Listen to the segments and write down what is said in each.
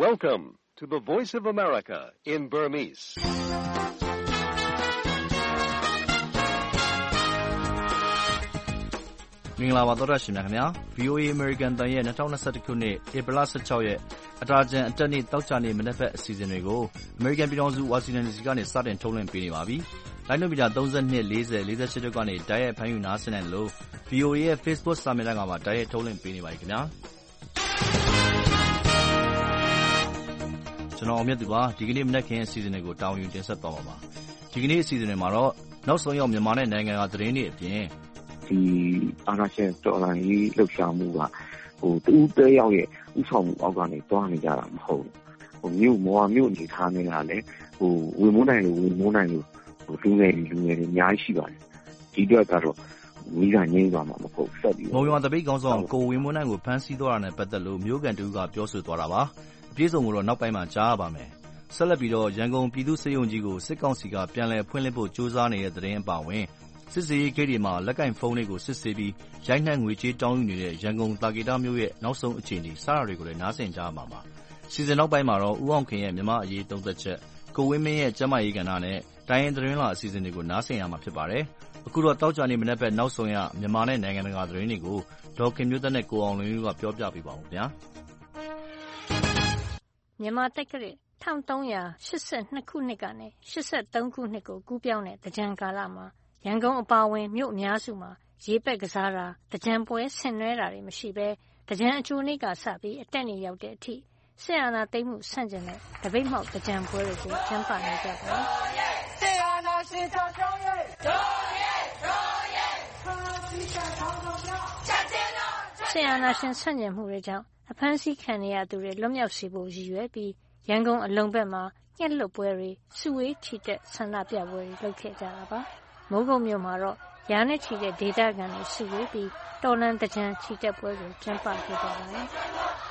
Welcome to the Voice of America in Burmese. ။မင်္ဂလာပါသောတာရှင်များခင်ဗျာ VOA American တန်ရဲ့2021ခုနှစ်ဧပြီလ16ရက်အတာကြံအတက်နေ့တောက်ကြနေ့မနက်ဘက်အစီအစဉ်တွေကို American ပြည်ထောင်စု Washington DC ကနေစတင်ထုတ်လွှင့်ပေးနေပါပြီ။လိုင်းနိုမီတာ32 40 48တို့ကနေတိုက်ရိုက်ဖမ်းယူနားဆင်နိုင်လို့ VOA ရဲ့ Facebook စာမျက်နှာမှာတိုက်ရိုက်ထုတ်လွှင့်ပေးနေပါပြီခင်ဗျာ။ကျွန်တော်အမြတ်သူပါဒီကနေ့မနက်ခင်းအစီအစဉ်တွေကိုတောင်းယူတင်ဆက်သွားပါပါ။ဒီကနေ့အစီအစဉ်တွေမှာတော့နောက်ဆုံးရောက်မြန်မာနဲ့နိုင်ငံကသတင်းတွေအပြင်ဒီအာဏာရှင်တော်လှန်ရေးလှုပ်ရှားမှုကတူးတဲရောက်ရဲ့ဥဆောင်မှုအောက်ကနေတွားနေကြတာမဟုတ်ဘူးမြို့မော်မြို့အနေထားနေတာလည်းဝင်မိုးနိုင်လို့လူငယ်တွေအများကြီးရှိပါတယ်ဒီတော့ကတော့မိကငိမ့်သွားမှာမဟုတ်ဆက်ပြီးမုံရွာတပိတ်ကောင်းဆောင်ကိုဝင်းမိုးနိုင်ကိုဖမ်းဆီးသွားတာနဲ့ပတ်သက်လို့မြို့ကန်တူကပြောဆိုသွားတာပါအပြည့်စုံကိုတော့နောက်ပိုင်းမှာကြားရပါမယ်ဆက်လက်ပြီးတော့ရန်ကုန်ပြည်သူ့စေယုံကြီးကိုစစ်ကောင်စီကပြန်လည်ဖွင့်လှစ်ဖို့ကြိုးစားနေတဲ့သတင်းအပါအဝင်စစ်စေးဂိတ်တွေမှာလက်ကင်ဖုန်းတွေကိုစစ်ဆေးပြီးရိုက်နှက်ငွေကြေးတောင်းယူနေတဲ့ရန်ကုန်တာကေတာမြို့ရဲ့နောက်ဆုံးအခြေအနေစတာတွေကိုလည်းနားဆင်ကြမှာပါစီစဉ်နောက်ပိုင်းမှာတော့ဦးအောင်ခင်ရဲ့မြန်မာအရေးသုံးသက်ချက်ကိုဝင်းမင်းရဲ့ကျမရေးကဏ္ဍနဲ့တိုင်းရင်းသတင်းလာအစီအစဉ်တွေကိုနားဆင်ရမှာဖြစ်ပါတယ်အခုတော့တောက်ကြနေမနေ့ဘက်နောက်ဆုံးရမြန်မာနဲ့နိုင်ငံတကာသတင်းတွေကိုဒေါ်ခင်မျိုးသက်နဲ့ကိုအောင်လင်းဦးကပြောပြပေးပါဦးဗျာမြန်မာတက္ကရာ1382ခုနှစ်ကနေ83ခုနှစ်ကိုကူးပြောင်းတဲ့တကြံကာလမှာရန်ကုန်အပါအဝင်မြို့အများစုမှာရေပက်ကစားတာတကြံပွဲဆင်နွှဲတာတွေမရှိဘဲတကြံအကျိုးနေ့ကစပြီးအတက်နေရောက်တဲ့အထိစစ်အာဏာသိမ်းမှုဆန့်ကျင်တဲ့တပိတ်မှောက်တကြံပွဲတွေကိုကျင်းပနေကြပါတယ်။စစ်အာဏာရှင်ချောင်းချောင်းရဲ့စစ်အာဏာရှင်ဆန့်ကျင်မှုတွေကြောင့်အဖမ်းဆီးခံနေရသူတွေလွတ်မြောက်စေဖို့ရည်ရွယ်ပြီးရန်ကုန်အလုံဘက်မှာညှက်လွတ်ပွဲတွေစုဝေးချီတက်ဆန္ဒပြပွဲတွေလုပ်ခဲ့ကြတာပါ။မိုးကုတ်မြို့မှာတော့ရာနဲ့ချီတဲ့ဒေသခံတွေစုဝေးပြီးတော်လှန်တကြံချီတက်ပွဲကိုကျင်းပခဲ့ကြပါတယ်။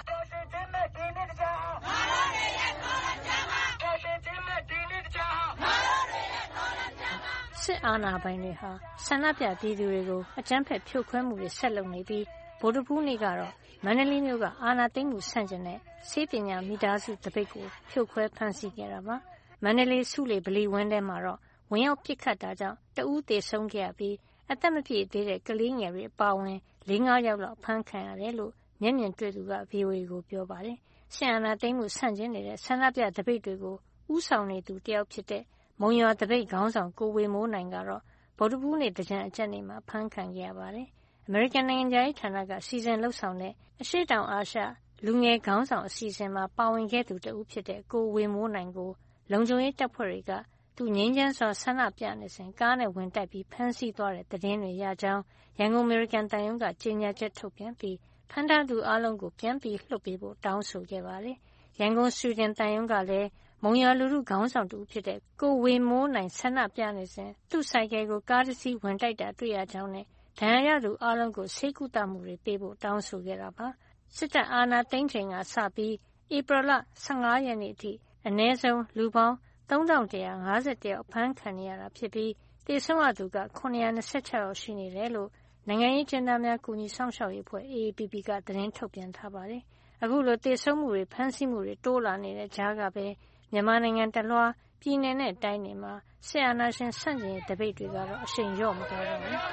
စစ်အာဏာပိုင်တွေဟာဆန္ဒပြပြည်သူတွေကိုအကြမ်းဖက်ဖြိုခွဲမှုတွေဆက်လုပ်နေပြီးဗုဒ္ဓဟူးနေ့ကတော့မန္တလေးမြို့ကအာဏာသိမ်းမှုဆန့်ကျင်တဲ့ဆေးပညာမိသားစုတပိတ်ကိုဖြိုခွဲဖမ်းဆီးခဲ့တာပါ။မန္တလေးစုလေဗလီဝင်းထဲမှာတော့ဝင်ရောက်ပစ်ခတ်တာကြောင့်တဦးသေဆုံးခဲ့ရပြီးအသက်မပြည့်သေးတဲ့ကလေးငယ်တွေအပါအဝင် 4-5 ယောက်လောက်ဖမ်းခံရတယ်လို့မျက်မြင်တွေ့သူက VOA ကိုပြောပါတယ်။စစ်အာဏာသိမ်းမှုဆန့်ကျင်နေတဲ့ဆန္ဒပြတပိတ်တွေကိုဦးဆောင်နေသူတယောက်ဖြစ်တဲ့မုံရွာတပိတ်ခေါင်းဆောင်ကိုဝေမိုးနိုင်ကတော့ဗုဒ္ဓဟူးနေ့တကြံအကျက်နေ့မှာဖမ်းခံခဲ့ရပါတယ်။အမေရိကန်နိုင်ငံခြားရေးဌာနကစီစဉ်လှုပ်ဆောင်တဲ့အရှေ့တောင်အာရှလူငယ်ခေါင်းဆောင်အစီအစဉ်မှာပါဝင်ခဲ့သူတဦးဖြစ်တဲ့ကိုဝေမိုးနိုင်ကိုလုံခြုံရေးတပ်ဖွဲ့တွေကသူငြိမ်းချမ်းစွာဆန္ဒပြနေစဉ်ကားနဲ့ဝင်တိုက်ပြီးဖမ်းဆီးသွားတဲ့သတင်းတွေရကြောင်းရန်ကုန်အမေရိကန်တန်ယုံကကြေညာချက်ထုတ်ပြန်ပြီးဖမ်းထားသူအလုံးကိုပြန်ပြီးလွှတ်ပေးဖို့တောင်းဆိုခဲ့ပါတယ်။ရန်ကုန်ဆွီဒင်တန်ယုံကလည်းမုံရွာလူထုခေါင်းဆောင်တူဖြစ်တဲ့ကိုဝေမိုးနိုင်ဆန္ဒပြနေစဉ်သူ့ဆိုင်ကယ်ကိုကားတစ်စီးဝင်တိုက်တာတွေ့ရကြောင်းနဲ့ဒဏ်ရာရသူအလုံးကိုဆေးကုသမှုတွေပေးဖို့တောင်းဆိုခဲ့တာပါ။စစ်တပ်အာဏာသိမ်းချိန်ကစပြီးဧပြီလ15ရက်နေ့အထိအနည်းဆုံးလူပေါင်း3151ယောက်ဖမ်းခံနေရတာဖြစ်ပြီးသေဆုံးရသူက926ယောက်ရှိနေတယ်လို့နိုင်ငံရေးကျင်းသားများကူညီဆောင်ရှောက်ရေးအဖွဲ့ AAPP ကသတင်းထုတ်ပြန်ထားပါတယ်။အခုလိုသေဆုံးမှုတွေဖမ်းဆီးမှုတွေတိုးလာနေတဲ့ကြားကပဲမြန်မာနိုင်ငံတလွှားပြည်내နဲ့တိုင်းတွေမှာစစ်အာဏာရှင်ဆန့်ကျင်ရေးတပိတ်တွေကတော့အရှိန်လျော့မသွားတော့ဘူး။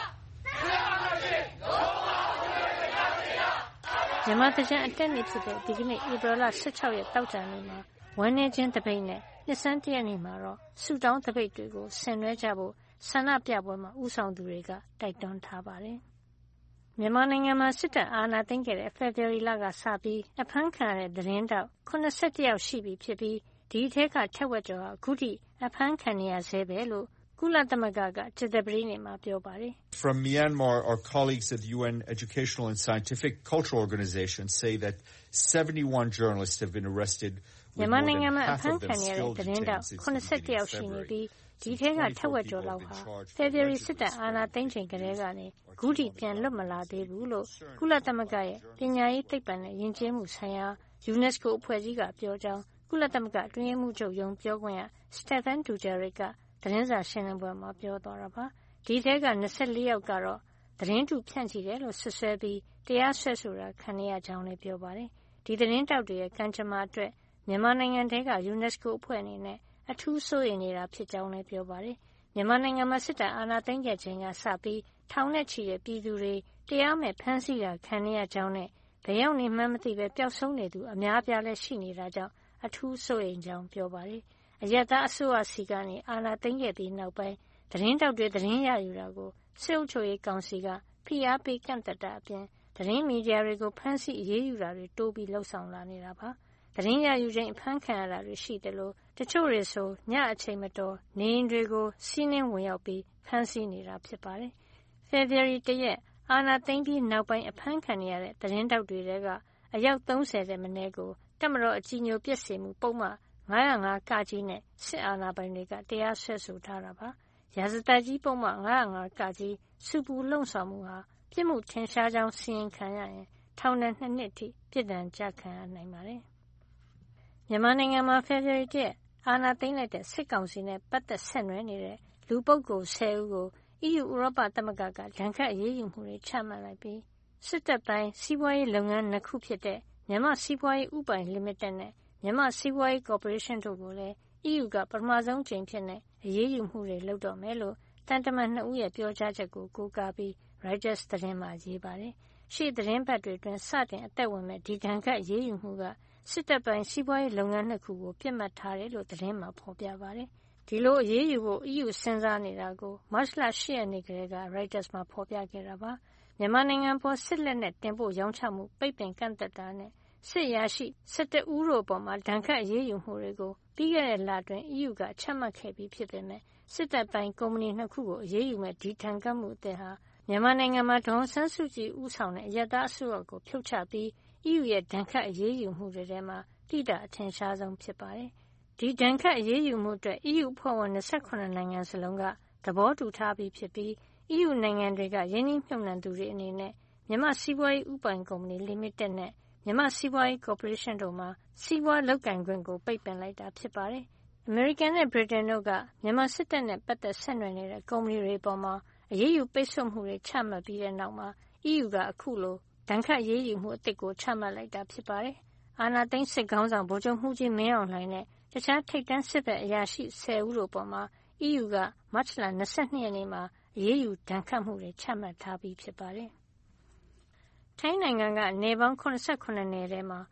မြန်မာတကြံအတက်နေ့ဖြစ်တဲ့ဒီကနေ့ဧပြီလ16ရက်တောက်ကြနေ့မှာဝမ်းနေခြင်းတပိတ်နဲ့နှစ်ဆန်းတရက်နေ့မှာတော့ဆူတောင်းတပိတ်တွေကိုဆင်နွှဲကြဖို့ဆန္ဒပြပွဲမှာဦးဆောင်သူတွေကတိုက်တွန်းထားပါတယ်။မြန်မာနိုင်ငံမှာစစ်တပ်အာဏာသိမ်းခဲ့တဲ့ဖေဖေါ်ဝါရီလကစပြီးအဖမ်းခံရတဲ့သတင်းတောက်81ယောက်ရှိပြီဖြစ်ပြီးဒီထဲကထက်ဝက်ကျော်ဟာအခုထိအဖမ်းခံနေရဆဲပဲလို့ကုလသမဂ္ဂကကြာသပတေးနေ့မှာပြောပါတယ်။ From Myanmar, our colleagues at the UN Educational and Scientific Cultural Organization say that 71 journalists have been arrested. မြန်မာနိုင်ငံမှာအဖမ်းခံရတဲ့သတင်းတောက်81ယောက်ရှိနေပြီးဒီထဲကထက်ဝက်ကျော်လောက်ဟာဖေဖေါ်ဝါရီစစ်တပ်အာဏာသိမ်းချိန်ကတည်းကနေအခုထိပြန်လွတ်မလာသေးဘူးလို့ကုလသမဂ္ဂရဲ့ပညာရေးသိပ္ပံနဲ့ယဉ်ကျေးမှုဆိုင်ရာ UNESCO အဖွဲ့ကြီးကပြောကြောင်းကုလသမဂ္ဂအတွင်းရေးမှူးချုပ်ရုံးပြောခွင့်ရ Stéphane Dujarric ကသတင်းစာရှင်းလင်းပွဲမှာပြောသွားတာပါ။ဒီထဲက24ယောက်ကတော့သတင်းတုဖြန့်ချီတယ်လို့ဆွဆွဲပြီးတရားစွဲဆိုတာခံရကြောင်းလည်းပြောပါတယ်ဒီသတင်းတောက်တွေရဲ့ကံကြမ္မာအတွက်မြန်မာနိုင်ငံထဲက UNESCO အဖွဲ့အနေနဲ့အထူးစိုးရိမ်နေတာဖြစ်ကြောင်းလည်းပြောပါတယ်။မြန်မာနိုင်ငံမှာစစ်တပ်အာဏာသိမ်းခဲ့ချိန်ကစပြီးထောင်နဲ့ချီတဲ့ပြည်သူတွေတရားမဲ့ဖမ်းဆီးတာခံနေရကြောင်းနဲ့ဘယ်ရောက်နေမှန်းမသိပဲပျောက်ဆုံးနေသူအများအပြားလည်းရှိနေတာကြောင့်အထူးစိုးရိမ်ကြောင်းပြောပါတယ်။အရပ်သားအစိုးရဆီကနေအာဏာသိမ်းခဲ့ပြီးနောက်ပိုင်းသတင်းတောက်တွေသတင်းရယူတာကိုစစ်အုပ်ချုပ်ရေးကောင်စီကဖိအားပေးကန့်သတ်တာအပြင်သတင်းမီဒီယာတွေကိုဖမ်းဆီးအရေးယူတာတွေတိုးပြီးလှုံ့ဆော်လာနေတာပါ။သတင်းရယူချိန်အဖမ်းခံရတာတွေရှိတယ်လို့တချို့တွေဆိုညအချိန်မတော်နေအိမ်တွေကိုစီးနင်းဝင်ရောက်ပြီးဖမ်းဆီးနေတာဖြစ်ပါတယ်။ ဖေဖေါ်ဝါရီ၁ ရက်အာဏာသိမ်းပြီးနောက်ပိုင်းအဖမ်းခံနေရတဲ့သတင်းတောက်တွေထဲကအယောက်30တဲ့မနည်းကိုတပ်မတော်အကြီးအကျယ်ပျက်စေမှုပုံမှန်905 ကကြီးနဲ့စစ်အာဏာပိုင်တွေကတရားစွဲဆိုထားတာပါ။ရာဇသတ်ကြီးပုံမှန်905 ကကြီးဆူပူလှုံ့ဆော်မှုဟာပြစ်မှုထင်ရှားကြောင်းစီရင်ခံရရင်ထောင်ဒဏ်2 နှစ်ထိပြစ်ဒဏ်ကျခံရနိုင်ပါတယ်။မြန်မာနိုင်ငံမှာဖေဖေါ်ဝါရီ 1 ရက်အာဏာသိမ်းလိုက်တဲ့စစ်ကောင်စီနဲ့ပတ်သက်ဆက်နွယ်နေတဲ့လူပုဂ္ဂိုလ်10ဦးကိုEU ဥရောပသမဂ္ဂကဒဏ်ခတ်အရေးယူမှုတွေချမှတ်လိုက်ပြီးစစ်တပ်ပိုင်းစီးပွားရေးလုပ်ငန်း2ခုဖြစ်တဲ့မြန်မာစီးပွားရေးဥပိုင်လီမိတက်နဲ့မြန်မာစီးပွားရေးကော်ပိုရေးရှင်းတို့ကိုလည်း EU ကပထမဆုံးအကြိမ်ဖြစ်အရေးယူမှုတွေလုပ်တော့မယ်လို့တန်တမန်2ဦးရဲ့ပြောကြားချက်ကိုကိုးကားပြီး Reuters သတင်းမှာရေးပါတယ်။ရှေ့သတင်းပတ်တွေအတွင်းစတင်အသက်ဝင်မဲ့ဒီဒဏ်ခတ်အရေးယူမှုကစစ်တပ်ပိုင်းစီးပွားရေးလုပ်ငန်း2ခုကိုပြစ်မှတ်ထားတယ်လို့သတင်းမှာဖော်ပြပါတယ်။ဒီလိုအရေးယူဖို့ EU စဉ်းစားနေတာကိုမတ်လ 8 ရက်နေ့ကလေးက Reuters မှာဖော်ပြခဲ့တာပါ။မြန်မာနိုင်ငံပေါ်စစ်လက်နက်တင်ပို့ရောင်းချမှုပိတ်ပင်ကန့်သတ်တာနဲ့စစ်အရာရှိ11ဦးတို့အပေါ်ဒဏ်ခတ်အရေးယူမှုတွေကိုပြီးခဲ့တဲ့လအတွင်း EU ကချမှတ်ခဲ့ပြီးဖြစ်ပေမယ့်စစ်တပ်ပိုင်းကုမ္ပဏီ2ခုကိုအရေးယူမဲ့ဒီဒဏ်ခတ်မှုအသစ်ဟာမြန်မာနိုင်ငံမှာဒေါ်အောင်ဆန်းစုကြည်ဦးဆောင်တဲ့အရပ်သားအစိုးရကိုဖြုတ်ချပြီး EU ရဲ့ဒဏ်ခတ်အရေးယူမှုတွေထဲမှာတိကျအထင်ရှားဆုံးဖြစ်ပါတယ်။ဒီဒဏ်ခတ်အရေးယူမှုအတွက် EU အဖွဲ့ဝင်28နိုင်ငံစလုံးကသဘောတူထားပြီးဖြစ်ပြီး EU နိုင်ငံတွေကရင်းနှီးမြှုပ်နှံသူတွေအနေနဲ့မြန်မာစီးပွားရေးဥပိုင်ကုမ္ပဏီလီမိတက်နဲ့မြန်မာစီးပွားရေးကော်ပိုရေးရှင်းတို့မှာစီးပွားလုပ်ကိုင်ခွင့်ကိုပိတ်ပင်လိုက်တာဖြစ်ပါတယ်။အမေရိကန်နဲ့ဗြိတိန်တို့ကမြန်မာစစ်တပ်နဲ့ပတ်သက်ဆက်နွယ်နေတဲ့ကုမ္ပဏီတွေအပေါ်အရေးယူပိတ်ဆို့မှုတွေချမှတ်ပြီးတဲ့နောက်မှာ EU ကအခုလိုဒဏ်ခတ်အရေးယူမှုအသစ်ကိုချမှတ်လိုက်တာဖြစ်ပါတယ်။အာဏာသိမ်းစစ်ခေါင်းဆောင်ဗိုလ်ချုပ်မှူးကြီးမင်းအောင်လှိုင်နဲ့တခြားထိပ်တန်းစစ်ဘက်အရာရှိ10ဦးတို့အပေါ် EU ကမတ်လ22 ရက်နေ့မှာအရေးယူဒဏ်ခတ်မှုတွေချမှတ်ထားပြီးဖြစ်ပါတယ်။ထိုင်းနိုင်ငံကနယ်ပေါင်း78နယ်ထဲမှာ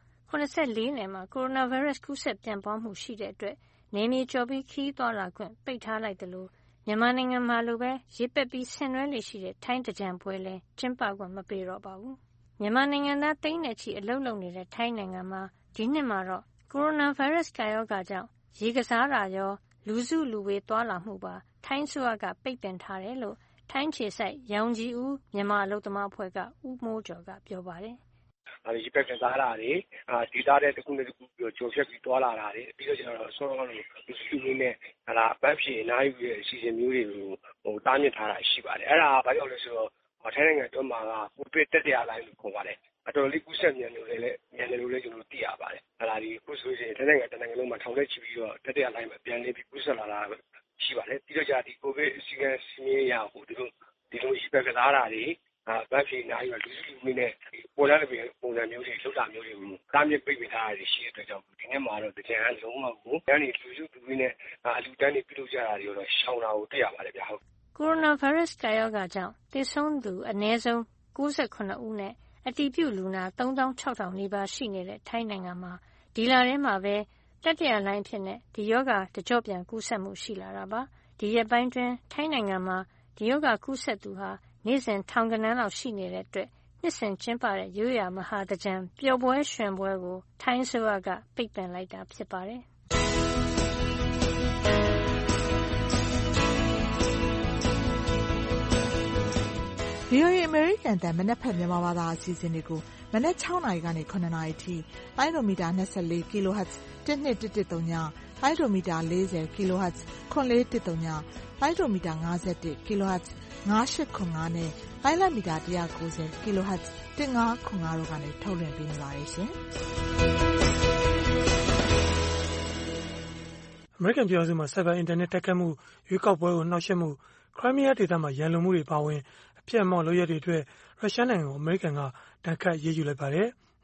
84နယ်မှာကိုရိုနာဗိုင်းရပ်စ်ကူးစက်ပြန့်ပွားမှုရှိတဲ့အတွက်နယ်မြေကျော်ပြီးခရီးသွားလာခွင့်ပိတ်ထားလိုက်သလိုမြန်မာနိုင်ငံမှာလိုပဲရေပက်ပြီးဆင်နွှဲလေရှိတဲ့ထိုင်းသင်္ကြန်ပွဲလည်းကျင်းပခွင့်မပေးတော့ပါဘူး။မြန်မာနိုင်ငံသားသိန်းနဲ့ချီအလုပ်လုပ်နေတဲ့ထိုင်းနိုင်ငံမှာဒီနှစ်မှာတော့ကိုရိုနာဗိုင်းရပ်စ်ကပ်ရောဂါကြောင့်ရေကစားတာရောလူစုလူဝေးသွားလာမှုပါထိုင်းအစိုးရကပိတ်ပင်ထားတယ်လို့ထိုင်းခြေစိုက်ရောင်ကြီးဦးမြန်မာအလုပ်သမားအဖွဲ့ကဦးမိုးကျော်ကပြောပါတယ်။ရေပက်ကစားတာတွေဒေသတဲ့တစ်ခုနဲ့တစ်ခုကြော်ဖြတ်ပြီးသွားလာတာတွေပြီးတော့ကျတော့ဆောင်းကောင်းလို့လူစုလူဝေးနဲ့ပန်းဖြေအနားယူရဲ့အစီအစဉ်မျိုးတွေကိုတားမြစ်ထားတာရှိပါတယ်။အဲ့ဒါဘာကြောင့်လဲဆိုတော့ထိုင်းနိုင်ငံအတွင်းမှာကကိုဗစ်တတိယလှိုင်းလို့ခေါ်ပါတယ်။အတော်လေးကူးစက်မြန်တယ်လို့လည်းကျွန်တော်တို့သိရပါတယ်။ဒီခုဆိုရင်ထိုင်းနိုင်ငံတနိုင်ငံလုံးမှာထောင်ထဲချီပြီးတော့တတိယလှိုင်းမှာပြန်နေပြီးကူးစက်လာတာရှိပါတယ်။ပြီးတော့ဒီကိုဗစ်စီကံစီမင်းရဟိုဒီလိုရေပက်ကစားတာတွေဗတ်ဖြေနားယူလူစုလူဝေးနဲ့ပေါ်လာတဲ့ပုံစံမျိုးတွေလှုပ်တာမျိုးတွေကိုတားမြစ်ပိတ်ပင်ထားတာရှိတဲ့အတွက်ကြောင့်ဒီနေ့မှာတော့တကြံအလုံးဝကိုတန်းနေလူစုလူဝေးနဲ့အလူတန်းနေပြုလုပ်ကြတာတွေတော့ရှောင်တာကိုတွေ့ရပါတယ်ဗျာဟုတ်ကိုရိုနာဗိုင်းရပ်စ်ကာရောဂါကြောင့်သေဆုံးသူအနည်းဆုံး68ဦးနဲ့အတည်ပြုလူနာ36,000နီးပါးရှိနေတဲ့ထိုင်းနိုင်ငံမှာဒီလထဲမှာပဲတတိယလှိုင်းဖြစ်တဲ့ဒီရောဂါတကြော့ပြန်ကူးစက်မှုရှိလာတာပါဒီရက်ပိုင်းတွင်ထိုင်းနိုင်ငံမှာဒီရောဂါကူးစက်သူဟာနေ့စဉ်ထောင်ဂဏန်းလောက်ရှိနေတဲ့အတွက်နှစ်စဉ်ကျင်းပတဲ့ရိုးရာမဟာသင်္ကြန်ပျော်ပွဲရွှင်ပွဲကိုထိုင်းအစိုးရကပိတ်ပင်လိုက်တာဖြစ်ပါတယ်။ VOA အမေရိကန်တန်မနက်ဖက်မြန်မာဘာသာအစီအစဉ်တွေကိုမနက်6နာရီကနေ9နာရီထိလိုင်းဒိုမီတာ24 kHz 12110လိုင်းဒိုမီတာ40 kHz 9410လိုင်းဒိုမီတာ51 kHz 9895နဲ့လိုင်းလမီတာ190 kHz 1505တို့ကနေထုတ်လွှင့်ပေးနေပါတယ်ရှင်။အမေရိကန်ပြည်ထောင်စုမှာဆိုက်ဘာအင်တာနက်တိုက်ခိုက်မှုရွေးကောက်ပွဲကိုနှောက်ယှက်မှုခရိုင်းမီးယားဒေသမှာရန်လိုမှုတွေပါဝင်အပြတ်အမောက်လုပ်ရက်တွေအတွက်ရုရှားနိုင်ငံကိုအမေရိကန်ကဒဏ်ခတ်ရေးယူလိုက်ပါတယ်။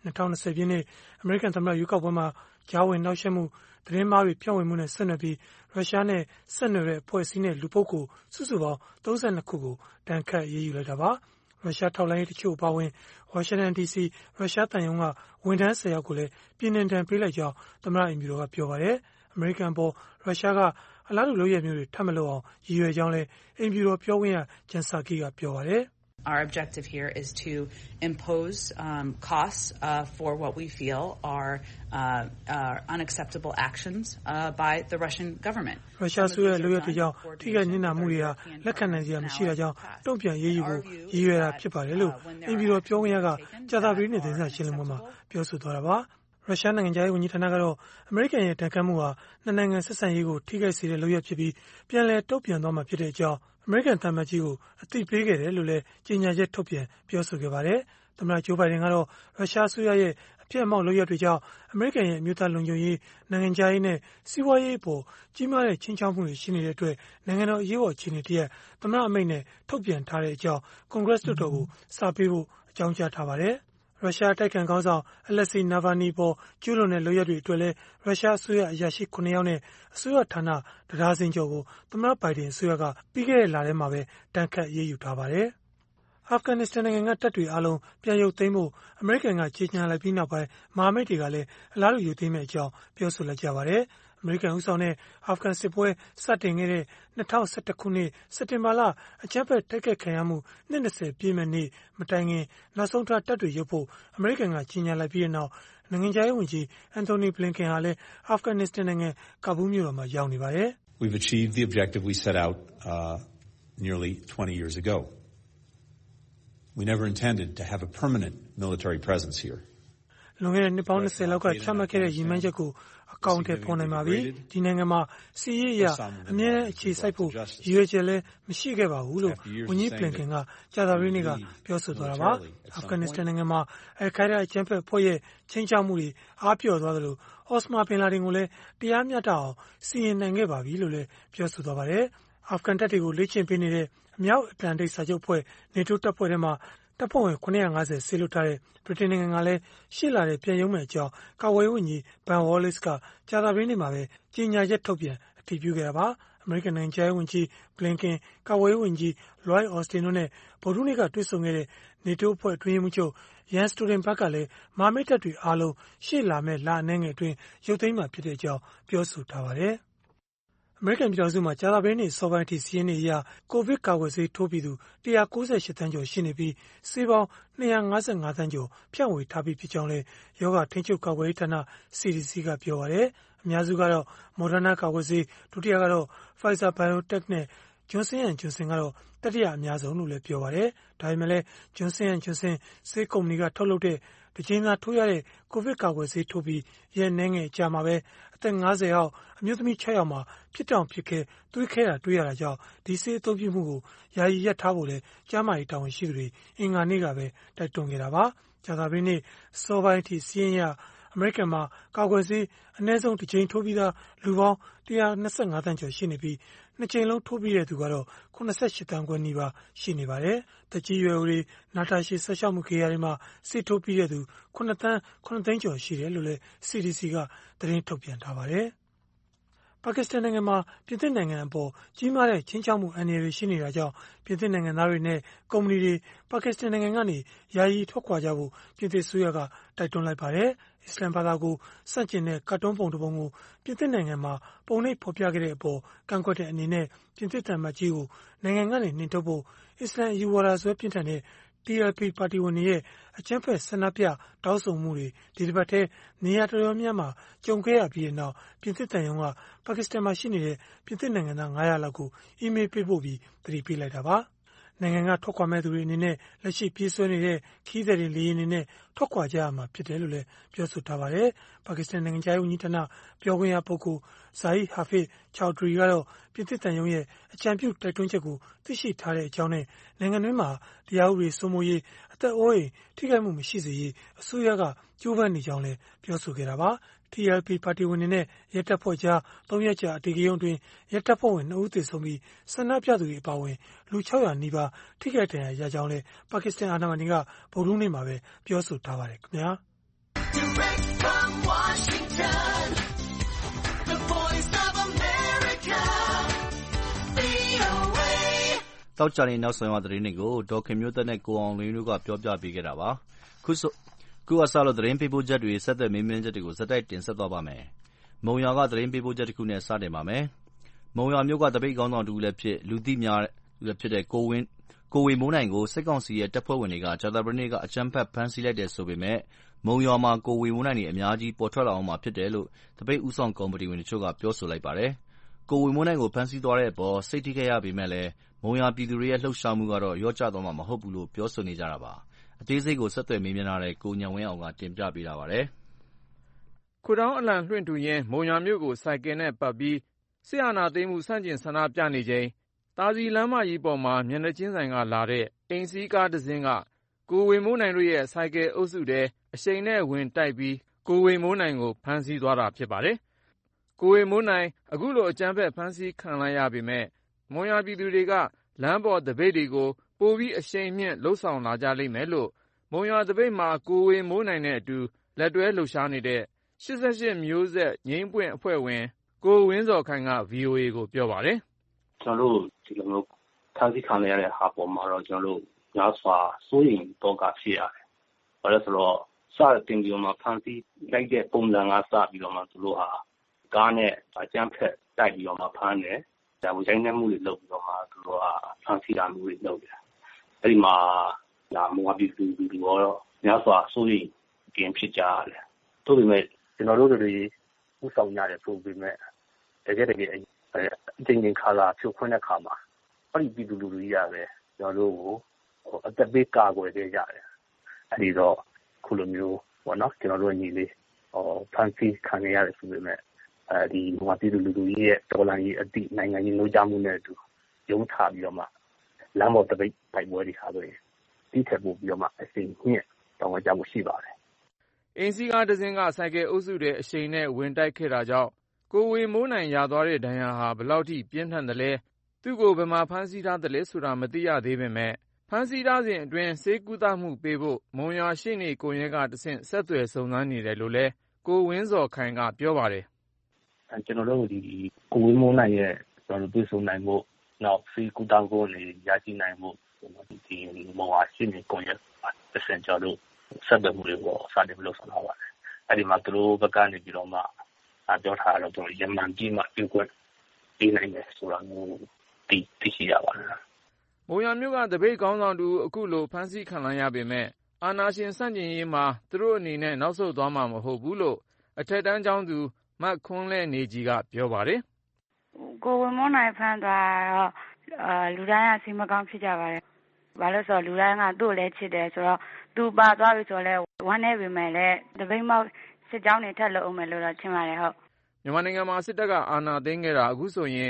2020 ပြည့်နှစ်အမေရိကန်သမ္မတရွေးကောက်ပွဲမှာကြားဝင်နှောက်ယှက်မှုသတင်းမှားတွေဖြန့်ဝေမှုနဲ့ဆက်နွယ်ပြီးရုရှားနဲ့ဆက်နွယ်တဲ့အဖွဲ့အစည်းနဲ့လူပုဂ္ဂိုလ်စုစုပေါင်း32ခုကိုတန်ခတ်ရေးယူလိုက်တာပါရုရှားထောက်လှမ်းရေးတချို့အပါအဝင်ဝါရှင်တန် DC ရုရှားသံရုံးကဝန်ထမ်း10ယောက်ကိုလည်းပြည်နှင်ဒဏ်ပေးလိုက်ကြောင်းသမ္မတအိမ်ဖြူတော်ကပြောပါတယ်အမေရိကန်ပေါ်ရုရှားကအလားတူလုပ်ရမျိုးတွေထပ်မလုပ်အောင်ရည်ရွယ်ကြောင်းလည်းအိမ်ဖြူတော်ပြောခွင့်ရဂျန်ဆာကီကပြောပါတယ် Our objective here is to impose costs for what we feel are unacceptable actions by the Russian government. ရုရှားဆိုတဲ့လူရတဲ့ကြောင့်ထိခိုက်နစ်နာမှုတွေဟာလက်ခံနိုင်စရာမရှိတာကြောင့်တုံ့ပြန်ရေးယူဖို့ရည်ရွယ်တာဖြစ်ပါတယ်လို့အိမ်ဖြူတော်ပြောခွင့်ရကကြာသပတေးနေ့သတင်းစာရှင်းလင်းပွဲမှာပြောဆိုသွားတာပါရုရှားနိုင်ငံသားရေးဝန်ကြီးဌာနကတော့အမေရိကန်ရဲ့တန်ခတ်မှုဟာနှစ်နိုင်ငံဆက်ဆံရေးကိုထိခိုက်စေတဲ့လုပ်ရဖြစ်ပြီးပြန်လည်တုံ့ပြန်သွားမှာဖြစ်တဲ့အကြောင်းအမေရိကန်သံအမတ်ကြီးကိုအသိပေးခဲ့တယ်လို့လည်းကြေညာချက်ထုတ်ပြန်ပြောဆိုခဲ့ပါတယ်။သမ္မတဂျိုးဘိုင်ဒန်ကတော့ရုရှားအစိုးရရဲ့အပြစ်အမောက်လုပ်ရပ်တွေကြောင့်အမေရိကန်ရဲ့အမျိုးသားလုံခြုံရေးနိုင်ငံခြားရေးနဲ့စီးပွားရေးအပေါ်ကြီးမားတဲ့ချင်းချောက်မှုတွေရှိနေတဲ့အတွက်နိုင်ငံတော်အရေးပေါ်အခြေအနေတရက်သမ္မတအမိန့်နဲ့ထုတ်ပြန်ထားတဲ့အကြောင်းကွန်ဂရက်လွှတ်တော်ကိုစာပေးဖို့အကြောင်းကြားထားပါတယ်။ရုရှားတိုက်ခိုက်ခေါင်းဆောင်အလက်ဆီနာဗာနီပေါ်ကျူးလွန်တဲ့လုပ်ရပ်တွေအတွက်လည်းရုရှားအစိုးရအရာရှိ9ယောက်နဲ့အစိုးရဌာနတရားစင်ကျော်ကိုသမ္မတဘိုင်ဒန်အစိုးရကပြီးခဲ့တဲ့လထဲမှာပဲတန်ခတ်ရေးယူထားပါတယ်။အာဖဂန်နစ္စတန်နိုင်ငံကတပ်တွေအားလုံးပြန်ရုပ်သိမ်းဖို့အမေရိကန်ကကြေညာလိုက်ပြီးနောက်ပိုင်းမဟာမိတ်တွေကလည်းအလားတူရုပ်သိမ်းမဲ့အကြောင်းပြောဆိုလိုက်ကြပါတယ်။အမေရိကန်ဦးဆောင်တဲ့အာဖဂန်စစ်ပွဲစတင်ခဲ့တဲ့2011ခုနှစ်စက်တင်ဘာလအကြမ်းဖက်တိုက်ခိုက်ခံရမှု20ပြည့်မဲ့နေ့မတိုင်ခင်နောက်ဆုံးထားတပ်တွေရုပ်ဖို့အမေရိကန်ကကြေညာလိုက်ပြီးတဲ့နောက်နိုင်ငံခြားရေးဝန်ကြီးအန်တိုနီဘလင်ကန်ဟာလည်းအာဖဂန်နစ္စတန်နိုင်ငံကာဘူးမြို့တော်မှာရောက်နေပါတယ်။ We've achieved the objective we set out nearly 20 years ago. We never intended to have a permanent military presence here. လွန်ခဲ့တဲ့နှစ်ပေါင်း20လောက်ကချမှတ်ခဲ့တဲ့ရည်မှန်းချက်ကိုအကောင့်ထဲပေါ်နိုင်ပါပြီ။ဒီနိုင်ငံမှာစီးရေးအရအမြဲတမ်းအခြေစိုက်ဖို့ရည်ရွယ်ချက်လည်းမရှိခဲ့ပါဘူးလို့ဝန်ကြီးဘလင်ကန်ကကြာသပတေးနေ့ကပြောဆိုသွားတာပါ။အာဖဂန်နစ္စတန်နိုင်ငံမှာအယ်လ်ခိုင်းဒါအကြမ်းဖက်အဖွဲ့ရဲ့ချင်းချောက်မှုတွေအားပျော့သွားသလိုအော့စမာဘင်လာဒင်ကိုလည်းတရားမျှတအောင်စီရင်နိုင်ခဲ့ပါပြီလို့လည်းပြောဆိုသွားပါတယ်။အာဖဂန်တပ်တွေကိုလေ့ကျင့်ပေးနေတဲ့အမြောက်အတ္တလန်တိတ်စာချုပ်အဖွဲ့နေတိုးတပ်ဖွဲ့ထဲမှာတပ်ဖွဲ့ဝင်950ဆေးလွတ်ထားတဲ့ဗြိတိန်နိုင်ငံကလည်းရှေ့လာတဲ့ပြန်ရုံးမဲ့အကြောင်းကာကွယ်ရေးဝန်ကြီးဘန်ဝေါ်လစ်ကကြာသပတေးနေ့မှာပဲကြေညာချက်ထုတ်ပြန်အတည်ပြုခဲ့တာပါအမေရိကန်နိုင်ငံခြားရေးဝန်ကြီးဘလင်ကန်ကာကွယ်ရေးဝန်ကြီးလွိုက်အော်စတင်တို့နဲ့ဗုဒ္ဓဟူးနေ့ကတွေ့ဆုံခဲ့တဲ့နေတိုးအဖွဲ့အတွင်းရေးမှူးချုပ်ယန်စတိုဒင်ဘတ်ကလည်းမဟာမိတ်တပ်တွေအားလုံးရှေ့လာမဲ့လအနည်းငယ်အတွင်းရုပ်သိမ်းမှာဖြစ်တဲ့အကြောင်းပြောဆိုထားပါတယ်အမေရိကန်ပြည်ထောင်စုမှာကြာသပတေးနေ့စောပိုင်းအထိစီးရင်နေအရကိုဗစ်ကာကွယ်ဆေးထိုးပြီးသူ198သန်းကျော်ရှိနေပြီးဆေးပေါင်း255သန်းကျော်ဖြန့်ဝေထားပြီးဖြစ်ကြောင်းလည်းယောဂထိန်းချုပ်ကာကွယ်ရေးဌာန CDC ကပြောပါတယ်။အများစုကတော့ Moderna ကာကွယ်ဆေးဒုတိယကတော့ Pfizer BioNTech နဲ့ Johnson & Johnson ကတော့တတိယအများဆုံးလို့လည်းပြောပါတယ်။ဒါပေမဲ့လည်း Johnson & Johnson ဆေးကုမ္ပဏီကထုတ်လုပ်တဲ့တစ်ချိန်သာထိုးရတဲ့ကိုဗစ်ကာကွယ်ဆေးထိုးပြီးရက်အနည်းငယ်အကြာမှာပဲအသက်50အောက်အမျိုးသမီး6ယောက်မှာဖြစ်တောင်ဖြစ်ခဲသွေးခဲတာတွေ့ရတာကြောင့်ဒီဆေးအသုံးပြုမှုကိုယာယီရပ်ထားဖို့လည်းကျန်းမာရေးတာဝန်ရှိသူတွေအင်္ဂါနေ့ကပဲတိုက်တွန်းခဲ့တာပါ။ကြာသပတေးနေ့စောပိုင်းအထိစီးရင်ရအမေရိကန်မှာကာကွယ်ဆေးအနည်းဆုံးတစ်ချိန်ထိုးပြီးသားလူပေါင်း125သန်းကျော်ရှိနေပြီးနှစ်ချိန်လုံးထိုးပြီးတဲ့သူကတော့88သန်းခွဲနီးပါးရှိနေပါတယ်။သက်ကြီးရွယ်အိုတွေနာတာရှည်ဆက်လျှောက်မှုခေယာတွေမှာဆေးထိုးပြီးတဲ့သူ9သိန်းကျော်ရှိတယ်လို့လည်း CDC ကသတင်းထုတ်ပြန်ထားပါတယ်။ပါကစ္စတန်နိုင်ငံမှာပြင်သစ်နိုင်ငံအပေါ်ကြီးမားတဲ့ချင်းချောက်မှုအန္တရာယ်ရှိနေတာကြောင့်ပြင်သစ်နိုင်ငံသားတွေနဲ့ကုမ္ပဏီတွေပါကစ္စတန်နိုင်ငံကနေယာယီထွက်ခွာကြဖို့ပြင်သစ်အစိုးရကတိုက်တွန်းလိုက်ပါတယ်။အစ္စလာမ်ဘာသာကိုစန့်ကျင်တဲ့ကတ်တုန်းပုံတစ်ပုံကိုပြင်သစ်နိုင်ငံမှာပုံနှိပ်ဖော်ပြခဲ့တဲ့အပေါ်ကန့်ကွက်တဲ့အနေနဲ့ပြင်သစ်သံအမတ်ကြီးကိုနိုင်ငံကနေနှင်ထုတ်ဖို့အစ္စလာမ်အယူဝါဒစွဲပြင်းထန်တဲ့TLP ပါတီဝင်တွေရဲ့အကြမ်းဖက်ဆန္ဒပြတောင်းဆိုမှုတွေဒီတစ်ပတ်ထဲနေရာတော်တော်များများကြုံခဲ့ရပြီးနောက်ပြင်သစ်တန်ယုံကပါကစ္စတန်မှာရှိနေတဲ့ပြင်သစ်နိုင်ငံသား900လောက်ကိုအီးမေးလ်ပေးပို့ပြီးသတိပေးလိုက်တာပါနိုင်ငံကထွက်ခွာမဲ့သူတွေအနေနဲ့လက်ရှိပြေးဆွဲနေတဲ့ခီးသည်တွေလေယာဉ်တွေနဲ့ထွက်ခွာကြရမှာဖြစ်တယ်လို့လည်းပြောဆိုထားပါတယ်။ပါကစ္စတန်နိုင်ငံခြားရေးဝန်ကြီးဌာနပြောခွင့်ရပုဂ္ဂိုလ်ဇာဟီဟာဖစ်ချောက်ဒရီကတော့ပြင်သစ်တန်ယုံရဲ့အကြံပြုတိုက်တွန်းချက်ကိုသိရှိထားတဲ့အကြောင်းနဲ့နိုင်ငံတွင်းမှာတရားဥပဒေစိုးမိုးရေးအသက်အိုးအိမ်ထိခိုက်မှုမရှိစေရေးအစိုးရကကြိုးပမ်းနေကြောင်းလည်းပြောဆိုခဲ့တာပါ။ TLP ပါတီဝင်တွေနဲ့ရဲတပ်ဖွဲ့ကြား3ရက်ကြာအဓိကရုဏ်းတွင်ရဲတပ်ဖွဲ့ဝင်2ဦးသေဆုံးပြီးဆန္ဒပြသူတွေအပါအဝင်လူ600နီးပါးထိခိုက်ဒဏ်ရာရကြောင်းလည်းပါကစ္စတန်အာဏာပိုင်တွေကဗုဒ္ဓဟူးနေ့မှာပဲပြောဆိုထားပါတယ်ခင်ဗျာ။ Direct from Washington, the voice of America, VOA. တောက်ကြတဲ့နောက်ဆုံးရသတင်းတွေကိုဒေါက်ခင်မျိုးသက်နဲ့ကိုအောင်လင်းတို့ကပြောပြပေးခဲ့တာပါခုအစလို့သတင်းပေးပို့ချက်တွေဆက်သွယ်မေးမြန်းချက်တွေကိုစက်တိုက်တင်ဆက်သွားပါမယ်မုံရွာကသတင်းပေးပို့ချက်တစ်ခုနဲ့စတင်ပါမယ်မုံရွာမြို့ကတပိတ်ကောင်းဆောင်တူလည်းဖြစ်လူသိများလည်းဖြစ်တဲ့ကိုဝေမိုးနိုင်ကိုစစ်ကောင်စီရဲ့တပ်ဖွဲ့ဝင်တွေကကြာသပတေးနေ့ကအကြမ်းဖက်ဖမ်းဆီးလိုက်တယ်ဆိုပေမဲ့မုံရွာမှာကိုဝေမိုးနိုင်တွေအများကြီးပေါ်ထွက်လာအောင်မှာဖြစ်တယ်လို့တပိတ်ဦးဆောင်ကော်မတီဝင်တို့ကပြောဆိုလိုက်ပါတယ်ကိုဝေမိုးနိုင်ကိုဖမ်းဆီးသွားတဲ့အပေါ်စိတ်ထိခိုက်ရပေမဲ့လည်းမုံရွာပြည်သူတွေရဲ့လှုပ်ရှားမှုကတော့ရော့ကျသွားမှာမဟုတ်ဘူးလို့ပြောဆိုနေကြတာပါအသေးစိတ်ကိုဆက်သွယ်မေးမြန်းထားတဲ့ကိုညံဝင်းအောင်ကတင်ပြပေးထားပါတယ်ခွတောင်းအလံလွှင့်ထူရင်းမုံရွာမြို့ကိုစိုက်ကယ်နဲ့ပတ်ပြီးစစ်အာဏာသိမ်းမှုဆန့်ကျင်ဆန္ဒပြနေချိန်သာစီလမ်းမကြီးပေါ်မှာမျက်နှာချင်းဆိုင်ကလာတဲ့အိမ်စီးကားတစ်စင်းကကိုဝေမိုးနိုင်တို့ရဲ့စိုက်ကယ်အုပ်စုထဲအရှိန်နဲ့ဝင်တိုက်ပြီးကိုဝေမိုးနိုင်ကိုဖမ်းဆီးသွားတာဖြစ်ပါတယ်ကိုဝေမိုးနိုင်အခုလိုအကြမ်းဖက်ဖမ်းဆီးခံလိုက်ရပေမဲ့မုံရွာပြည်သူတွေကလမ်းပေါ်တပိတ်တွေကိုပိုပြီးအရှိန်မြင့်လှုပ်ဆောင်လာကြလိမ့်မယ်လို့မုံရွာတပိတ်မှာကိုဝေမိုးနိုင်နဲ့အတူလက်တွဲလှုပ်ရှားနေတဲ့88မျိုးဆက်ငိမ့်ပွင့်အဖွဲ့ဝင်ကိုဝင်းဇော်ခိုင်က VOA ကိုပြောပါတယ်ကျွန်တော်တို့ဒီလိုမျိုးဖမ်းဆီးခံရတဲ့ဟာပေါ်မှာတော့ကျွန်တော်တို့များစွာစိုးရိမ်တော့ကဖြစ်ရတယ်။ဘာလို့ဆိုတော့စတင်ပြီးတော့မှဖမ်းဆီးလိုက်တဲ့ပုံစံကစပြီးတော့မှသူတို့ဟာကားနဲ့အကြမ်းဖက်တိုက်ပြီးတော့မှဖမ်းတယ်။ဒါဝိုင်းနေမှုတွေလုပ်ပြီးတော့မှသူတို့ဟာဖမ်းဆီးတာမျိုးတွေလုပ်တယ်။အဲဒီမှာမွာပြည်သူတွေရောများစွာစိုးရိမ်ကင်းဖြစ်ကြရတယ်။သို့ပေမဲ့ကျွန်တော်တို့တွေဥဆောင်ရတယ်ဆိုပေမဲ့တကယ်အကျဉ်းချင်းခါလာဖြုတ်ခွင့်တဲ့ခါမှာအဲ့ဒီပြည်သူလူထုကြီးရပဲကျွန်တော်တို့ကိုအသက်ပေးကာကွယ်ခဲ့ကြတယ်အဲ့ဒီတော့ခုလိုမျိုးပေါ့နော်ကျွန်တော်တို့ညီလေးဖန်ဆီးခံရရတယ်ဆိုပေမဲ့ဒီမြန်မာပြည်သူလူထုကြီးရဲ့တော်လှန်ရေးအသည့်နိုင်ငံရေးနှိုးကြားမှုနဲ့အတူရုံးထားပြီးတော့မှလမ်းပေါ်တပိတ်ပိုက်ပွဲတွေဟာဆိုရင်ဒီထက်ပိုပြီးတော့မှအစဉ်ညှင့်တောင်းကြမှုရှိပါတယ်အင်းစီကားတစ်စင်းကစိုက်ကယ်အုပ်စုတွေအရှိန်နဲ့ဝင်တိုက်ခဲ့တာကြောင့်ကိုဝေမိုးနိုင်ရသွားတဲ့ဒဏ်ရာဟာဘယ်လောက်ထိပြင်းထန်သလဲသူ့ကိုဘယ်မှာဖမ်းဆီးထားသလဲဆိုတာမသိရသေးပေမဲ့ဖမ်းဆီးထားစဉ်အတွင်းဆေးကုသမှုပေးဖို့မုံရွာရှိနေကိုရဲကတဆင့်ဆက်သွယ်စုံစမ်းနေတယ်လို့လည်းကိုဝင်းဇော်ခိုင်ကပြောပါတယ်ကျွန်တော်တို့ဒီကိုဝေမိုးနိုင်ရဲ့ကျွန်တော်တို့တွေ့ဆုံနိုင်ဖို့နောက်ဆေးကုသမှုတွေရရှိနိုင်ဖို့ဒီမုံရွာရှိနေကိုရဲတဆင့်ကျွန်တော်တို့ဆက်သွယ်မှုတွေကိုစတင်လုပ်ဆောင်လာပါတယ်အဲ့ဒီမှာသူတို့ဘက်ကနေပြီးတော့မှပြောထားတော့ကျွန်တော်ရမန်ကြီးမှပြုတ်ခွင့်ပေးနိုင်တယ်ဆိုတာမျိုးသိရှိရပါတယ်မုံရွာမြို့ကတပိတ်ကောင်းဆောင်တူအခုလိုဖမ်းဆီးခံလိုက်ရပေမဲ့အာဏာရှင်စန့်ကျင်ရေးမှာသူတို့အနေနဲ့နောက်ဆုတ်သွားမှာမဟုတ်ဘူးလို့အထက်တန်းကျောင်းသူမတ်ခွန်းလဲနေကြီးကပြောပါတယ်ကိုဝေမိုးနိုင်ဖမ်းသွားတော့လူတိုင်းကစိတ်မကောင်းဖြစ်ကြပါတယ်ဘာလို့ဆိုတော့လူတိုင်းကသူ့ကိုလည်းချစ်တယ်ဆိုတော့သူပါသွားပြီဆိုတော့ဝမ်းနေပေမဲ့လည်းတပိတ်မောက်စစ်ကြောင်းတွေထက်လို့အောင်မယ်လို့တော့ထင်ပါတယ်ဟုတ်မြန်မာနိုင်ငံမှာစစ်တပ်ကအာဏာသိမ်းခဲ့တာအခုဆိုရင်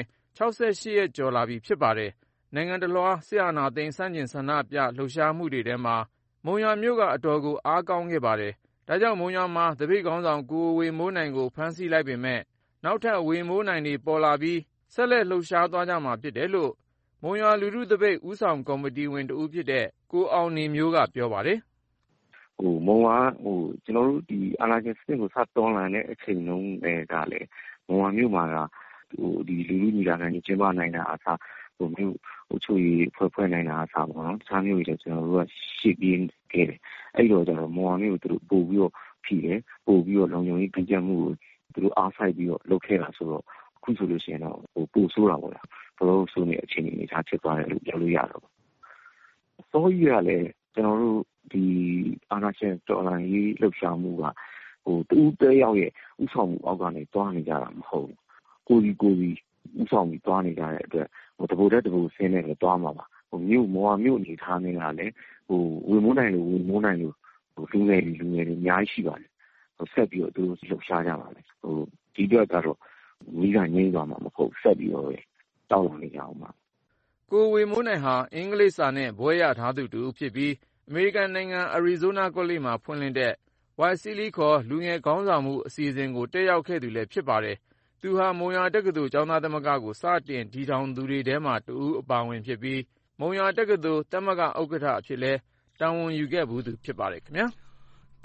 68ရက်ကျော်လာပြီဖြစ်ပါတယ်နိုင်ငံတလွှားစစ်အာဏာသိမ်းဆန့်ကျင်ဆန္ဒပြလှုပ်ရှားမှုတွေထဲမှာမုံရွာမြို့ကအတော်ကိုအားကောင်းခဲ့ပါတယ်ဒါကြောင့်မုံရွာမှာတပိတ်ကောင်းဆောင်ကိုဝေမိုးနိုင်ကိုဖမ်းဆီးလိုက်ပေမဲ့နောက်ထပ်ဝေမိုးနိုင်တွေပေါ်လာပြီးဆက်လက်လှုပ်ရှားသွားကြမှာဖြစ်တယ်လို့မုံရွာလူထုတပိတ်ဦးဆောင်ကော်မတီဝင်တဦးဖြစ်တဲ့ကိုအောင်နေမျိုးကပြောပါတယ်မုံရွာကျွန်တော်တို့ဒီအာဏာရှင်စနစ်ကိုစတွန်းလှန်တဲ့အချိန်လုံးကလည်းမုံရွာမြို့မှာဒီလူလူညီလာခံကြီးကျင်းပနိုင်တာအစားမြို့ချိုရေးဖွဲ့နိုင်တာအစားပေါ့နော်တခြားမျိုးတွေကျွန်တော်တို့ကရှေ့ပြေးခဲ့တယ်အဲ့တော့ကျွန်တော်မုံရွာမြို့ကိုသူတို့ပို့ပြီးတော့ဖြီးတယ်ပို့ပြီးတော့လုံခြုံရေးပြင်ကျမှုကိုသူတို့အားစိုက်ပြီးတော့လုပ်ခဲ့တာဆိုတော့အခုဆိုလို့ရှိရင်တော့ပို့ဆိုးတာပေါ့လားဘလို့ဆိုနေအချိန်ကြီးထားဖြစ်သွားတယ်လို့ပြောလို့ရတော့စောကြီးကလည်းကျွန်တော်တို့ဒီအာဏာရှင်တော်လှန်ရေးလှုပ်ရှားမှုကတူးတဲရောက်ရဲ့ဥဆောင်မှုအောက်ကနေတွားနေကြတာမဟုတ်ဘူးကိုကြီးဥဆောင်ပြီးတွားနေကြတဲ့အတွက်တဘူတဲ့တဘူဆင်းနေတယ်တွားမှာပါမြို့မော်မြို့အနေထားနေတာလည်းဝေမိုးနိုင်လို့လူငယ်တွေအများကြီးရှိပါတယ်ဆက်ပြီးတော့သူတို့လှုပ်ရှားကြပါမယ်ဒီတော့ကတော့မိကငိမ့်သွားမှာမဟုတ်ဆက်ပြီးတော့တောက်လောင်နေကြအောင်ပါကိုဝေမိုးနိုင်ဟာအင်္ဂလိပ်စာနဲ့ဘွဲ့ရထားသူတူဖြစ်ပြီးအမေရိကန်နိုင်ငံအရီဇိုးနားကောလိပ်မှာဖွင့်လှစ်တဲ့ YCLI ခေါ်လူငယ်ခေါင်းဆောင်မှုအစီအစဉ်ကိုတက်ရောက်ခဲ့သူလည်းဖြစ်ပါတယ်။သူဟာမုံရွာတက္ကသိုလ်ကျောင်းသားသမဂ္ဂကိုစတင်တည်ထောင်သူတွေထဲမှာတဦးအပါအဝင်ဖြစ်ပြီးမုံရွာတက္ကသိုလ်သမဂ္ဂဥက္ကဋ္ဌအဖြစ်လည်းတာဝန်ယူခဲ့ဘူးသူဖြစ်ပါတယ်ခင်ဗျာ။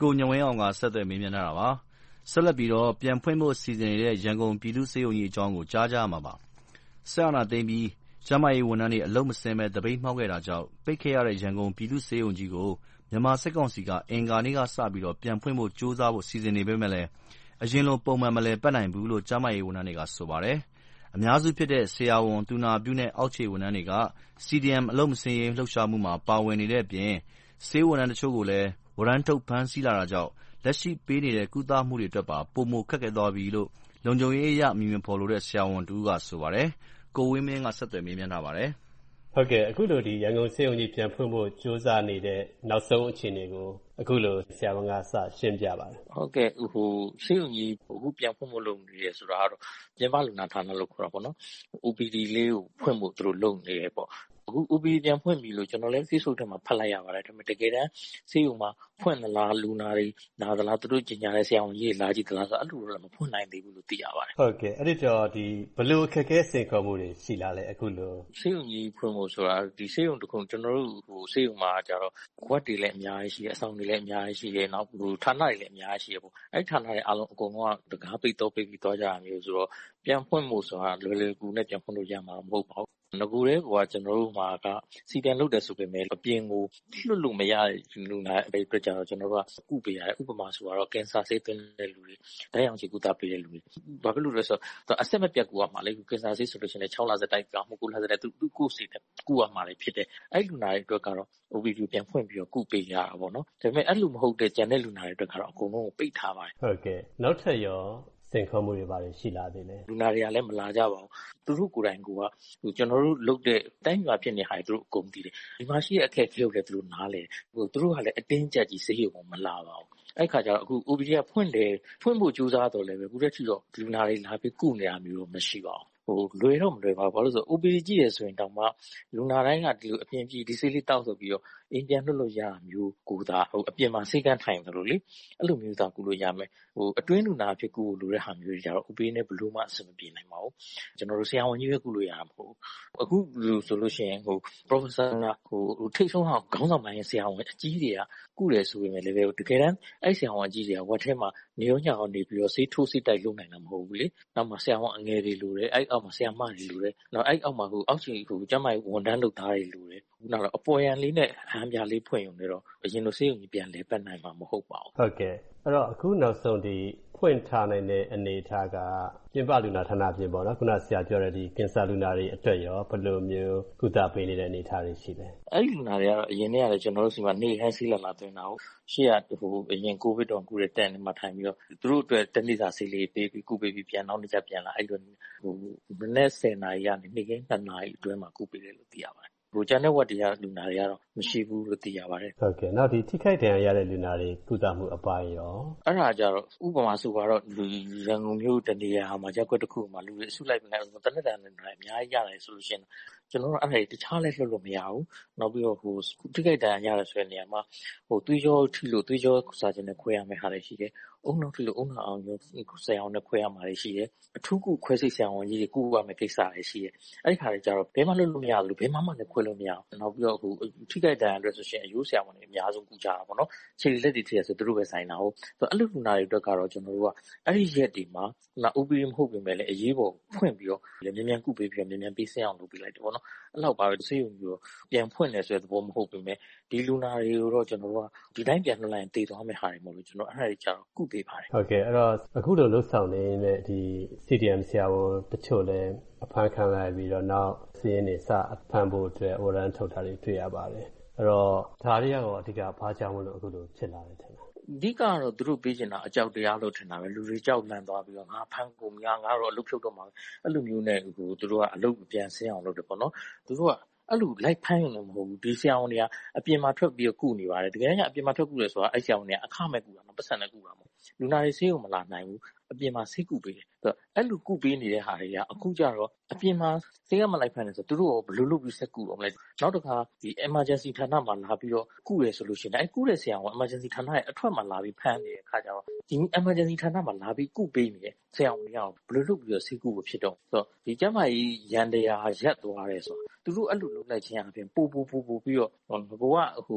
ကိုညဝင်းအောင်ကဆက်သွယ်မေးမြန်းထားတာပါ။ဆက်လက်ပြီးတော့ပြန်ဖွင့်ဖို့စီစဉ်နေတဲ့ရန်ကုန်ပြည်သူ့ဆေးရုံကြီးအကြောင်းကိုကြားကြရမှာပါ။စစ်အာဏာသိမ်းပြီးကျန်းမာရေးဝန်ထမ်းတွေအလုပ်မဆင်းဘဲသပိတ်မှောက်ခဲ့တာကြောင့်ပိတ်ခဲ့ရတဲ့ရန်ကုန်ပြည်သူ့ဆေးရုံကြီးကိုမြန်မာစစ်ကောင်စီကအင်္ဂါနေ့ကစပြီးတော့ပြန်ဖွင့်ဖို့ကြိုးစားဖို့စီစဉ်နေပေမယ့်လည်းအရင်လိုပုံမှန်မလည်ပတ်နိုင်ဘူးလို့ကျန်းမာရေးဝန်ထမ်းတွေကဆိုပါတယ်။အများစုဖြစ်တဲ့ဆရာဝန်၊သူနာပြုနဲ့အောက်ခြေဝန်ထမ်းတွေက CDM အလုပ်မဆင်းရေးလှုပ်ရှားမှုမှာပါဝင်နေတဲ့အပြင်ဆေးဝန်ထမ်းတချို့ကိုလည်းဝရမ်းထုတ်ဖမ်းဆီးလာတာကြောင့်လက်ရှိပေးနေတဲ့ကုသမှုတွေအတွက်ပါပိုမိုခက်ခဲသွားပြီလို့လုံခြုံရေးအရအမည်မဖော်လိုတဲ့ဆရာဝန်တဦးကဆိုပါတယ်။ကိုဝင်းမင်းကဆက်သွယ်မေးမြန်းထားပါတယ်။ဟုတ်ကဲ့အခုလိုဒီရန်ကုန်ဆေးရုံကြီးပြန်ဖွင့်ဖို့ကြိုးစားနေတဲ့နောက်ဆုံးအခြေအနေကိုအခုလိုဆရာဝန်ကစရှင်းပြပါတယ်။ဟုတ်ကဲ့ဆေးရုံကြီးအခုပြန်ဖွင့်ဖို့လုပ်နေတယ်ဆိုတာကတော့ပြင်ပလူနာဌာနလို့ခေါ်တာပေါ့နော်။ OPD လေးကိုဖွင့်ဖို့သူတို့လုပ်နေတယ်ပေါ့။အခု OPD ပြန်ဖွင့်ပြီလို့ကျွန်တော်လည်း Facebook ထဲမှာဖတ်လိုက်ရပါတယ်။ဒါပေမဲ့တကယ်တမ်းဆေးရုံမှာဖွင့်သလားလူနာတွေလာသလားသူတို့ကြီးညာတဲ့ဆရာဝန်ကြီးတွေလာကြည့်သလားဆိုအဲ့လိုတော့မဖွင့်နိုင်သေးဘူးလို့သိရပါတယ်။ဟုတ်ကဲ့အဲ့ဒီတော့ဒီဘယ်လိုအခက်အခဲစိန်ခေါ်မှုတွေရှိလာလဲအခုလိုဆေးရုံကြီးဖွင့်ဖို့ဆိုတာဒီဆေးရုံတစ်ခုကျွန်တော်တို့ဆေးရုံမှာကျတော့ကွက်တွေလည်းအများကြီးရှိတယ်အဆောင်တွေလည်းအများကြီးရှိတယ်နောက်ဌာနတွေလည်းအများကြီးရှိတယ်ပေါ့အဲ့ဌာနတွေအားလုံးအကုန်လုံးကတကားပိတ်တော့ပိတ်ပြီးသွားကြတာမျိုးဆိုတော့ပြန်ဖွင့်ဖို့ဆိုတာလွယ်လွယ်ကူနဲ့ပြန်ဖွင့်လို့ရမှာမဟုတ်ပါဘူးငကူတဲ့ကွာကျွန်တော်တို့မှာကစီတန်လုပ်တယ်ဆိုပေမဲ့အပြင်ကိုလွတ်လို့မရတဲ့လူနာအဲ့အတွက်ကြတော့ကျွန်တော်တို့ကကုပေးရတယ်ဥပမာဆိုတော့ကင်ဆာဆေးသွင်းတဲ့လူတွေဓာတ်ရောင်ခြည်ကုသပေးတဲ့လူတွေဘာဖြစ်လို့လဲဆိုတော့အဆက်မပြတ်ကူရမှာလေကင်ဆာဆေးဆိုလို့ရှိရင်6လစတိုက်ကြောင်း9လစတိုက်သူကုစီတဲ့ကုရမှာလေဖြစ်တယ်အဲ့လူနာတွေအတွက်ကတော့ OPD ပြန်ဖွင့်ပြီးတော့ကုပေးရတာပေါ့နော်ဒါပေမဲ့အဲ့လိုမဟုတ်တဲ့ကျန်တဲ့လူနာတွေအတွက်ကတော့အကုန်လုံးကိုပိတ်ထားပါတယ်ဟုတ်ကဲ့နောက်ထပ်ရောစင်ခေါ်မှုတွေပါတယ်ရှိလာသေးတယ်လူနာတွေကလည်းမလာကြပါဘူးသူတို့ကိုယ်တိုင်ကကျွန်တော်တို့လုပ်တဲ့တိုင်းရွာဖြစ်နေဟာသူတို့အကုန်သိတယ်ဒီမှာရှိတဲ့အခက်အခဲကိုလည်းသူတို့နားလဲသူတို့ကလည်းအတင်းကြပ်ကြီးဆေးရုံကိုမလာပါဘူးအဲ့ခါကျတော့အခု OPD ကဖွင့်ဖို့ကြိုးစားတော့လည်းပဲခုတည်းထိတော့လူနာတွေလာပြီးကုနေတာမျိုးတော့မရှိပါဘူးလွယ်တော့မလွယ်ပါဘူးဘာလို့ဆို OPD ကြည့်ရဆိုရင်တောင်မှလူနာတိုင်းကဒီလိုအပြင်ပြည်ဒီဆေးလေးတောက်ဆိုပြီးတော့အိမ်ပြန်လွတ်လို့ရတာမျိုးကိုသာအပြင်မှာစိတ်ကန်းထိုင်တယ်လို့လေအဲ့လိုမျိုးသာကုလို့ရမယ်အတွင်းလူနာဖြစ်ကုလို့တဲ့ဟာမျိုးတွေကြတော့ OPD နဲ့ဘလို့မှအဆင်မပြေနိုင်ပါဘူးကျွန်တော်တို့ဆရာဝန်ကြီးပဲကုလို့ရတာမဟုတ်အခုလို့ဆိုလို့ရှိရင်professor ကထိတ်ဆုံးအောင်ခေါင်းဆောင်ပိုင်းဆရာဝန်အကြီးတွေကကုတယ်ဆိုပေမဲ့လည်းတကယ်တမ်းအဲ့ဆရာဝန်အကြီးတွေကဝက်ထဲမှာနေရောညောင်းနေပြီးတော့ဆေးထိုးဆေးတိုက်လုပ်နိုင်တာမဟုတ်ဘူးလေနောက်မှဆရာဝန်အငယ်တွေလိုတယ်အဲ့အောက်မှာဆရာမတွေလိုတယ်နောက်အဲ့အောက်မှာအောက်ခြေကျမကြီးဝန်ထမ်းလုပ်သားတွေလိုတယ်နောက်တော့အပေါ်ယံလေးနဲ့ဟန်ပြလေးဖွင့်ရုံနဲ့တော့အရင်လိုဆေးရုံကြီးပြန်လဲပတ်နိုင်မှာမဟုတ်ပါဘူးဟုတ်ကဲ့အဲ့တော့အခုနောက်ဆုံးဒီဖွင့်ထားနိုင်တဲ့အနေအထားကပြင်ပလူနာဌာနပြင်ပေါ့နော်ခုနဆရာပြောတဲ့ဒီကင်ဆာလူနာတွေအတွက်ရောဘယ်လိုမျိုးကုသပေးနေတဲ့အနေအထားတွေရှိလဲအဲ့လူနာတွေကတော့အရင်တည်းကလည်းကျွန်တော်တို့စီမှာနေခိုင်းဆေးလာသွင်းတာကိုရှေ့ကအရင်ကိုဗစ်တော့ကုတဲ့တန်နေမှာထိုင်ပြီးတော့သူတို့အတွက်တနေ့စာဆေးလေးပေးပြီးကုပေးပြီးပြန်နောက်နေ့ကျပြန်လာအဲ့လိုမနေ့10နာရီကနေနေ့ကင်း2နာရီအတွင်းမှာကုပေးတယ်လို့သိရပါတယ်ကျန်တဲ့ဝက်တရားလူနာတွေကတော့မရှိဘူးလို့သိရပါတယ်ဟုတ်ကဲ့နောက်ဒီထိခိုက်ဒဏ်ရာရတဲ့လူနာတွေကုသမှုအပိုင်းရောအဲ့ဒါကြတော့ဥပမာဆိုတော့ရန်ကုန်မြို့တနေရာမှာရက်ွက်တစ်ခုမှာလူတွေအစုလိုက်နေတယ်တနက်တန်တွေအများကြီးရတယ်ဆိုလို့ရှိရင်ကျွန်တော်တို့အဲ့ဒါတခြားလဲလွတ်လို့မရဘူးနောက်ပြီးတော့ထိခိုက်ဒဏ်ရာရတယ်ဆိုတဲ့နေရာမှာသွေးကြောထိလို့သွေးကြောစာခြင်းနဲ့ခွဲရမယ့်ဟာတွေရှိတယ်အုံနောက်ထိလို့အုံနောက်အောင်ရောဆရာဝန်နဲ့ခွဲရမှာတွေရှိတယ်အထူးကုခွဲစိတ်ဆရာဝန်ကြီးတွေကုရမယ့်ကိစ္စတွေရှိတယ်အဲ့ဒီခါတွေကြတော့ဘယ်မှလွတ်လို့မရဘူးဘယ်မှလည်းခွဲလို့မရဘူးနောက်ပြီးတော့ထိခိုက်ဒဏ်ရာအတွက်ဆိုရှင်အယိုးဆရာဝန်တွေအများဆုံးကုကြတာပေါ့နော်ခြေလက်တွေထိရဆိုသူတို့ပဲဆိုင်တာဟုတ်ဆိုအဲ့လိုလူနာတွေအတွက်ကတော့ကျွန်တော်တို့ကအဲ့ဒီရက်ဒီမှာOPD မဟုတ်ပြင်မဲ့လည်းအရေးပေါ်ဖွင့်ပြီးတော့မြန်မြန်ကုပေးပြီးမြန်မြန်ပေးစင်းအောင်လုပ်ပေးလိုက်တယ်ပေါ့နော်အဲ့လောက်ပါပဲဆေးရုံကြီးပြန်ဖွင့်တယ်ဆိုတဲ့သဘောမဟုတ်ပြင်မဲ့ဒီလူနာတွေကိုတော့ကျွန်တော်တို့ကဒီတိုင်းပြန်လွှတ်လိုက်ရင်တည်သွားမယ့်ဟာတွေမဟုတ်လို့ကျွန်တော်အဲ့ဒါတွေကြတော့ကုပေးပါတယ်ဟုတ်ကဲ့အဲ့တော့အခုလိုလှုပ်ဆောင်နေတဲ့ဒီ CDM ဆရာဝန်တချို့လည်းအဖမ်းခံလိုက်ပြီးတော့နောက်စီးရင်နေစအဖမ်းဖို့အတွက်ဝရမ်းထုတ်တာတွေတွေ့ရပါတယ်အဲ့တော့ဒါတွေကတော့အဓိကဘာကြောင့်မလို့အခုလိုဖြစ်လာတယ်ထင်တယ်အဓိကတော့သူတို့ပေးချင်တာအကြောက်တရားလို့ထင်တာပဲလူတွေကြောက်လန့်သွားပြီးတော့ငါဖမ်းကုန်ငါတော့အလုပ်ဖြုတ်တော့မှာအဲ့လိုမျိုးနဲ့သူတို့ကအလုပ်ပြန်ဆင်းအောင်လုပ်တယ်ပေါ့နော်သူတို့ကအဲ့လိုလိုက်ဖမ်းရင်လည်းမဟုတ်ဘူးဒီဆရာဝန်တွေကအပြင်မှာထွက်ပြီးတော့ကုနေပါတယ်တကယ်ကြီးအပြင်မှာထွက်ကုတယ်ဆိုတာအဲ့ဆရာဝန်တွေကအခမဲ့ကုတာမပတ်စံနဲ့ကုတာမဟုတ်လူနာတွေဆေးရုံမလာနိုင်ဘူးအပြင်မှာဆေးကုပေးတယ်အဲ့လိုကုပေးနေတဲ့ဟာတွေကအခုကျတော့အပြင်မှာဆေးကမလိုက်ဖမ်းနေဆိုသူတို့ကဘယ်လိုလုပ်ပြီးဆက်ကုတော့မလဲနောက်တစ်ခါဒီ emergency ဌာနမှာလာပြီးတော့ကုရဆိုလို့ရှိရင်အဲ့ကုတဲ့ဆရာဝန် emergency ဌာနရဲ့အထွက်မှာလာပြီးဖမ်းနေတဲ့အခါကျတော့ဒီ emergency ဌာနမှာလာပြီးကုပေးနေတဲ့ဆရာဝန်တွေကဘယ်လိုလုပ်ပြီးတော့ဆေးကုဖို့ဖြစ်တော့ဆိုတော့ဒီကျမကြီးရန်တရားရက်သွားတယ်ဆိုတော့သူတို့အဲ့လိုလုပ်လိုက်ခြင်းအပြင်ပို့ပြီးတော့ကိုကဘာ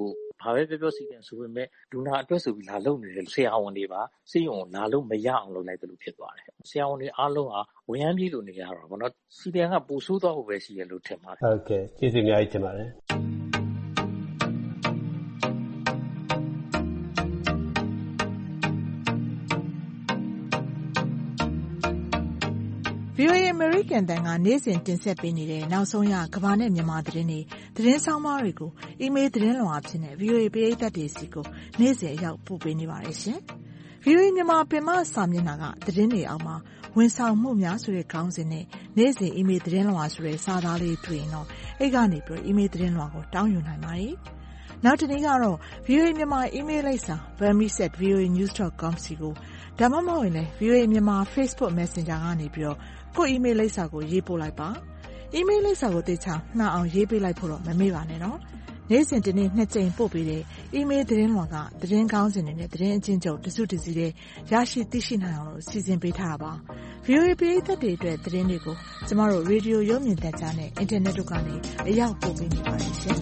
ဘာပဲပြောစီတယ်ဆိုပေမဲ့လူနာအတွက်ဆိုပြီးလာလုပ်နေတဲ့ဆရာဝန်တွေပါဆေးရုံလာလို့မရအောင်လုပ်လိုက်တယ်လို့ဖြစ်သွားတယ်ဆရာဝန်တွေအားလုံးဟာဝန်ရမ်းပြေးလို့နေရတော့ဘောနော်စီတယ်ကပိုဆိုးသွားဖို့ပဲရှိရလို့ထင်ပါတယ်ဟုတ်ကဲ့ကျေးဇူးအများကြီးတင်ပါတယ် VOA American တန်ကနေ့စဉ်တင်ဆက်ပေးနေတဲ့နောက်ဆုံးရကမ္ဘာနဲ့မြန်မာသတင်းတွေသတင်းဆောင်မတွေကိုအီးမေးလ်သတင်းလွှာအဖြစ်နဲ့ VOA ပရိသတ်တွေစီကိုနေ့စဉ်အရောက်ပို့ပေးနေပါတယ်ရှင်။ VOA မြန်မာပင်မစာမျက်နှာကသတင်းတွေအောက်မှာဝန်ဆောင်မှုများဆိုတဲ့ခေါင်းစဉ်နဲ့နေ့စဉ်အီးမေးလ်သတင်းလွှာဆိုတဲ့စာသားလေးတွေ့ရင်တော့အဲ့ကနေပြီးအီးမေးလ်သတင်းလွှာကိုတောင်းယူနိုင်ပါတယ်။နောက်တစ်နေ့ကတော့ VOA မြန်မာအီးမေးလ်လိပ်စာ burmese@voanews.com စီကိုဒါမှမဟုတ်ရင်လည်း VOA မြန်မာ Facebook Messenger ကနေပြီးတော့ကိုအီးမေးလ်လိပ်စာကိုရေးပို့လိုက်ပါအီးမေးလ်လိပ်စာကိုတေချာနှာအောင်ရေးပေးလိုက်ဖို့တော့မမေ့ပါနဲ့နော်နေ့စဉ်တစ်နေ့2ကြိမ်ပို့ပေးတဲ့အီးမေးလ်သတင်းလွှာကသတင်းကောင်းစင်တွေနဲ့သတင်းအချင်းချုပ်တစုတစည်းတဲ့ရရှိသိရှိနိုင်အောင်လို့စီစဉ်ပေးထားတာပါ VOA ပရိသတ်တွေအတွက်သတင်းတွေကိုကျမတို့ရေဒီယိုရုပ်မြင်သံကြားနဲ့အင်တာနက်တို့ကနေအရောက်ပို့ပေးနေပါတယ်ရှင်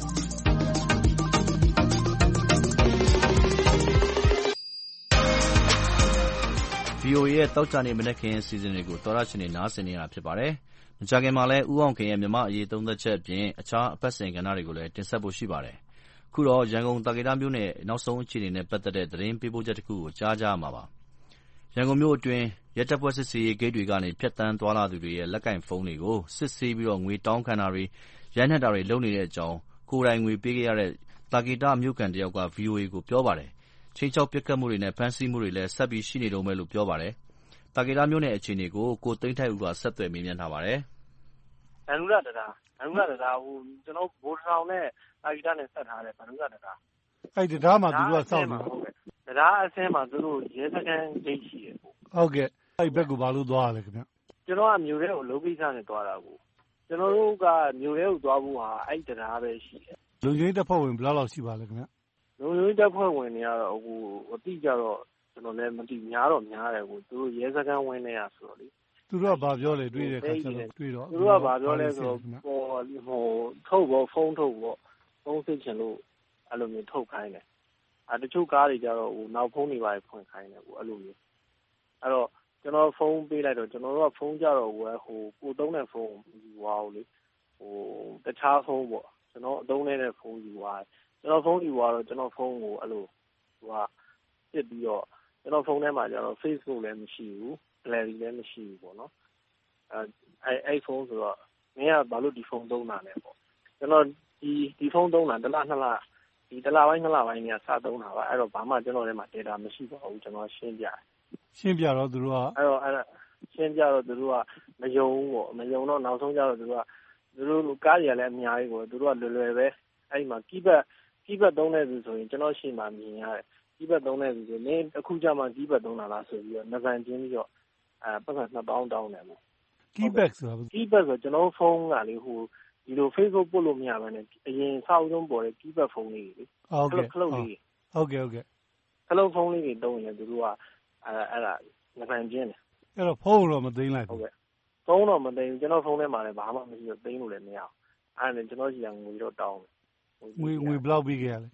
VOA ရဲ့တောက်ကြနေမနေ့ခင်စီစဉ်တွေကိုတော်ရရှင်နေနားဆင်နေတာဖြစ်ပါတယ်။မကြခင်မှာလည်းဦးအောင်ခင်ရဲ့မြန်မာအရေးသုံးသက်ချက်အပြင်အခြားအပတ်စဉ်ကဏ္ဍတွေကိုလည်းတင်ဆက်ဖို့ရှိပါတယ်။ခုတော့ရန်ကုန်တာကေတာမြို့နယ်နောက်ဆုံးအခြေအနေနဲ့ပတ်သက်တဲ့သတင်းပေးပို့ချက်တစ်ခုကိုကြားကြရမှာပါ။ရန်ကုန်မြို့အတွင်းရဲတပ်ဖွဲ့စစ်ဆေးရေးဂိတ်တွေကနေဖြတ်တန်းသွားလာသူတွေရဲ့လက်ကင်ဖုန်းတွေကိုစစ်ဆေးပြီးတော့ငွေတောင်းခံတာတွေရိုက်နှက်တာတွေလုပ်နေတဲ့အကြောင်းကိုယ်တိုင်ငွေပေးခဲ့ရတဲ့တာကေတာမြို့ကန်တယောက်က VOA ကိုပြောပါတယ်။ချိန်ချောက်ပစ်ခတ်မှုတွေနဲ့ဖမ်းဆီးမှုတွေလည်းဆက်ပြီးရှိနေတုန်းပဲလို့ပြောပါတယ်။တာကေတာမြို့နယ်အခြေအနေကိုကိုသိန်းထိုက်ဦးကဆက်သွယ်မေးမြန်းထားပါတယ်။ဗန္ဓုလတရားကျွန်တော်ဘိုးထောင်နဲ့တာကေတာနဲ့ဆက်ထားတဲ့ဗန္ဓုလတရားအဲ့ဒီတရားမှာသူတို့ကစောင့်နေတယ်တရားအဆင်းမှာသူတို့ရဲစခန်းဂိတ်ရှိတယ်ပေါ့ဟုတ်ကဲ့အဲ့ဘက်ကဘာလို့သွားရလဲခင်ဗျကျွန်တော်ကမြို့ထဲကိုလုံးပိစားနဲ့သွားတာကိုကျွန်တော်တို့ကမြို့ထဲကိုသွားဖို့ဟာအဲ့တရားပဲရှိတယ်လုံခြုံရေးတပ်ဖွဲ့ဝင်ဘယ်လောက်ရှိပါလဲခင်ဗျလုံခြုံရေးတပ်ဖွဲ့ဝင်တွေကတော့ဟိုအတိကြတော့ကျွန်တော်လည်းမသိများတော့များတယ်ကိုသူတို့ရဲစခန်းဝင်နေရဆိုတော့လေသူတို့ကဘာပြောလဲတွေ့တဲ့ခါကျတော့တွေ့တော့သူတို့ကဘာပြောလဲဆိုတော့ဟိုထုတ်ဖို့ဖုန်းထုတ်ဖို့ဖုန်းစစ်ချင်လို့အဲ့လိုမျိုးထုတ်ခိုင်းတယ်တချို့ကားတွေကြတော့ဟိုနောက်ဖုန်းတွေပါဖွင့်ခိုင်းတယ်ဟိုအဲ့လိုမျိုးအဲ့တော့ကျွန်တော်ဖုန်းပေးလိုက်တော့ကျွန်တော်တို့ကဖုန်းကြတော့ဟိုကိုသုံးတဲ့ဖုန်းယူသွားအောင်လေဟိုတခြားဖုန်းပေါ့ကျွန်တော်အသုံးနေတဲ့ဖုန်းယူသွားကျွန်တော်ဖုန်းယူသွားတော့ကျွန်တော်ဖုန်းကိုအဲ့လိုဟိုကစစ်ပြီးတော့ကျွန်တော်ဖုန်းထဲမှာကျတော့ Facebook လည်းမရှိဘူး Gallery လည်းမရှိဘူးပေါ့နော်အဲ့ဖုန်းဆိုတော့မင်းကဘာလို့ဒီဖုန်းသုံးတာလဲပေါ့ကျွန်တော်ဒီဖုန်းသုံးတာတစ်လ2လဒီတစ်လပိုင်း2လပိုင်းကစသုံးတာပါအဲ့တော့ဘာမှကျွန်တော်ထဲမှာ data မရှိပါဘူးကျွန်တော်ရှင်းပြတော့သူတို့ကအဲ့တော့ရှင်းပြတော့သူတို့ကမယုံဘူးပေါ့မယုံတော့နောက်ဆုံးကျတော့သူတို့ကားတွေကလည်းအများကြီးပေါ့သူတို့ကလွယ်ပဲအဲ့မှာ keypad သုံးတဲ့သူဆိုရင်ကျွန်တော်ရှင်းမှမြင်ရတယ်keypad သုံးတဲ့သူဆိုမင်းအခုကျမှ keypad သုံးတာလားဆိုပြီးတော့နှပန်ချင်းပြီးတော့ပတ်စံ2000တောင်းတယ်ပေါ့ keypad ဆိုတာ keypad ဆိုကျွန်တော်ဖုန်းကလေဟိုဒီလို Facebook ပို့လို့မရဘဲနဲ့အရင်စောက်ဆုံးပေါ်တဲ့ keypad ဖုန်းလေးတွေခလုတ်လေးဟုတ်ကဲ့ခလုတ်ဖုန်းလေးတွေတုံးရင်သူတို့ကအဲ့ဒါနှပန်ချင်းတယ်အဲ့တော့ဖုန်းတော့မသိမ်းလိုက်ဘူးဟုတ်ကဲ့ဖုန်းတော့မသိမ်းကျွန်တော်ဖုန်းထဲမှာလည်းဘာမှမရှိတော့သိမ်းလို့လည်းမရအောင်အဲ့ဒါနဲ့ကျွန်တော်ကြီးကငွေတော့တောင်းတယ်ငွေဘယ်လောက်ပေးခဲ့ရလဲ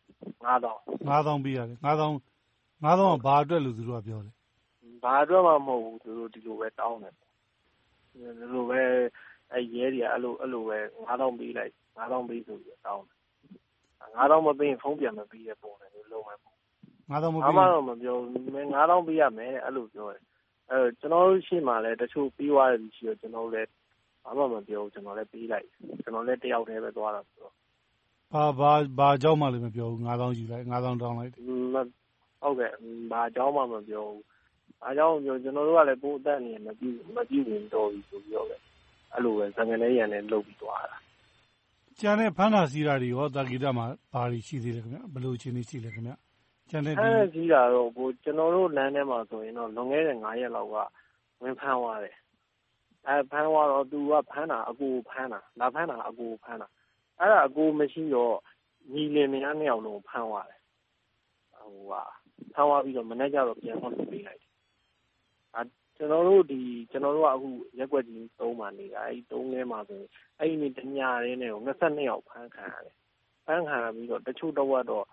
9000 ပေးရတယ်9000ကဘာအတွက်လို့သူတို့ကပြောတယ်ဘာအတွက်မှမဟုတ်ဘူးသူတို့ဒီလိုပဲတောင်းတယ်ဒီလိုပဲအဲ့ရဲတွေကအဲ့လိုပဲ9000ပေးလိုက်9000ပေးဆိုပြီးတောင်းတယ်9000မပေးရင်ဖုန်းပြန်မပေးတဲ့ပုံစံမျိုးလုံးဝ 9000မပေးဘာမှတော့မပြောဘူး9000ပေးရမယ်အဲ့လိုပြောတယ်အဲ့ကျွန်တော်တို့ရှေ့မှာလည်းတချို့ပြီးသွားတယ်ရှိတော့ကျွန်တော်လည်းဘာမှမပြောဘူးကျွန်တော်လည်းပေးလိုက်ကျွန်တော်လည်းတယောက်တည်းပဲသွားတာဆိုတော့ဘာအကြောင်းမှလည်းမပြောဘူး9000ယူလိုက်9000တောင်းလိုက်ဟုတ်ကဲ့ဘာအကြောင်းမှမပြောဘူးအားကြောင့်ကျွန်တော်တို့ကလည်းပိုးအသက်နေမကြည့်ဝင်တော့ပြီဆိုပြီးတော့လည်းအဲ့လိုပဲဇငနဲ့ရန်နဲ့လှုပ်ပြီးသွားတာကျန်တဲ့ဖမ်းတာစီးတာတွေရောတာဂီတာမှာဘာတွေရှိသေးလဲခင်ဗျဘယ်လိုအခြေအနေရှိလဲခင်ဗျကျန်တဲ့ဖမ်းစီးတာတော့ကျွန်တော်တို့လမ်းထဲမှာဆိုရင်တော့လွန်ခဲ့တဲ့9ရက်လောက်ကဝင်ဖမ်းသွားတယ်ဖမ်းသွားတော့သူကဖမ်းတာအကူဖမ်းတာလာဖမ်းတာအကူဖမ်းတာအဲ့ဒါအကူမရှိတော့ညီလင်မယား2ယောက်လုံးဖမ်းသွားတယ်ဟိုကဖမ်းသွားပြီးတော့မနေ့ကျတော့ပြန်ခွင့်ပေးလိုက်တယ်ကျွန်တော်တို့ကအခုရက်ွက်ကြီး3မှာနေတာအဲ့3ထဲမှာဆိုရင်အဲ့ဒီတညရင်းနဲ့ကို22ယောက်ဖမ်းခံရတယ်ဖမ်းခံရပြီးတော့တချို့တော့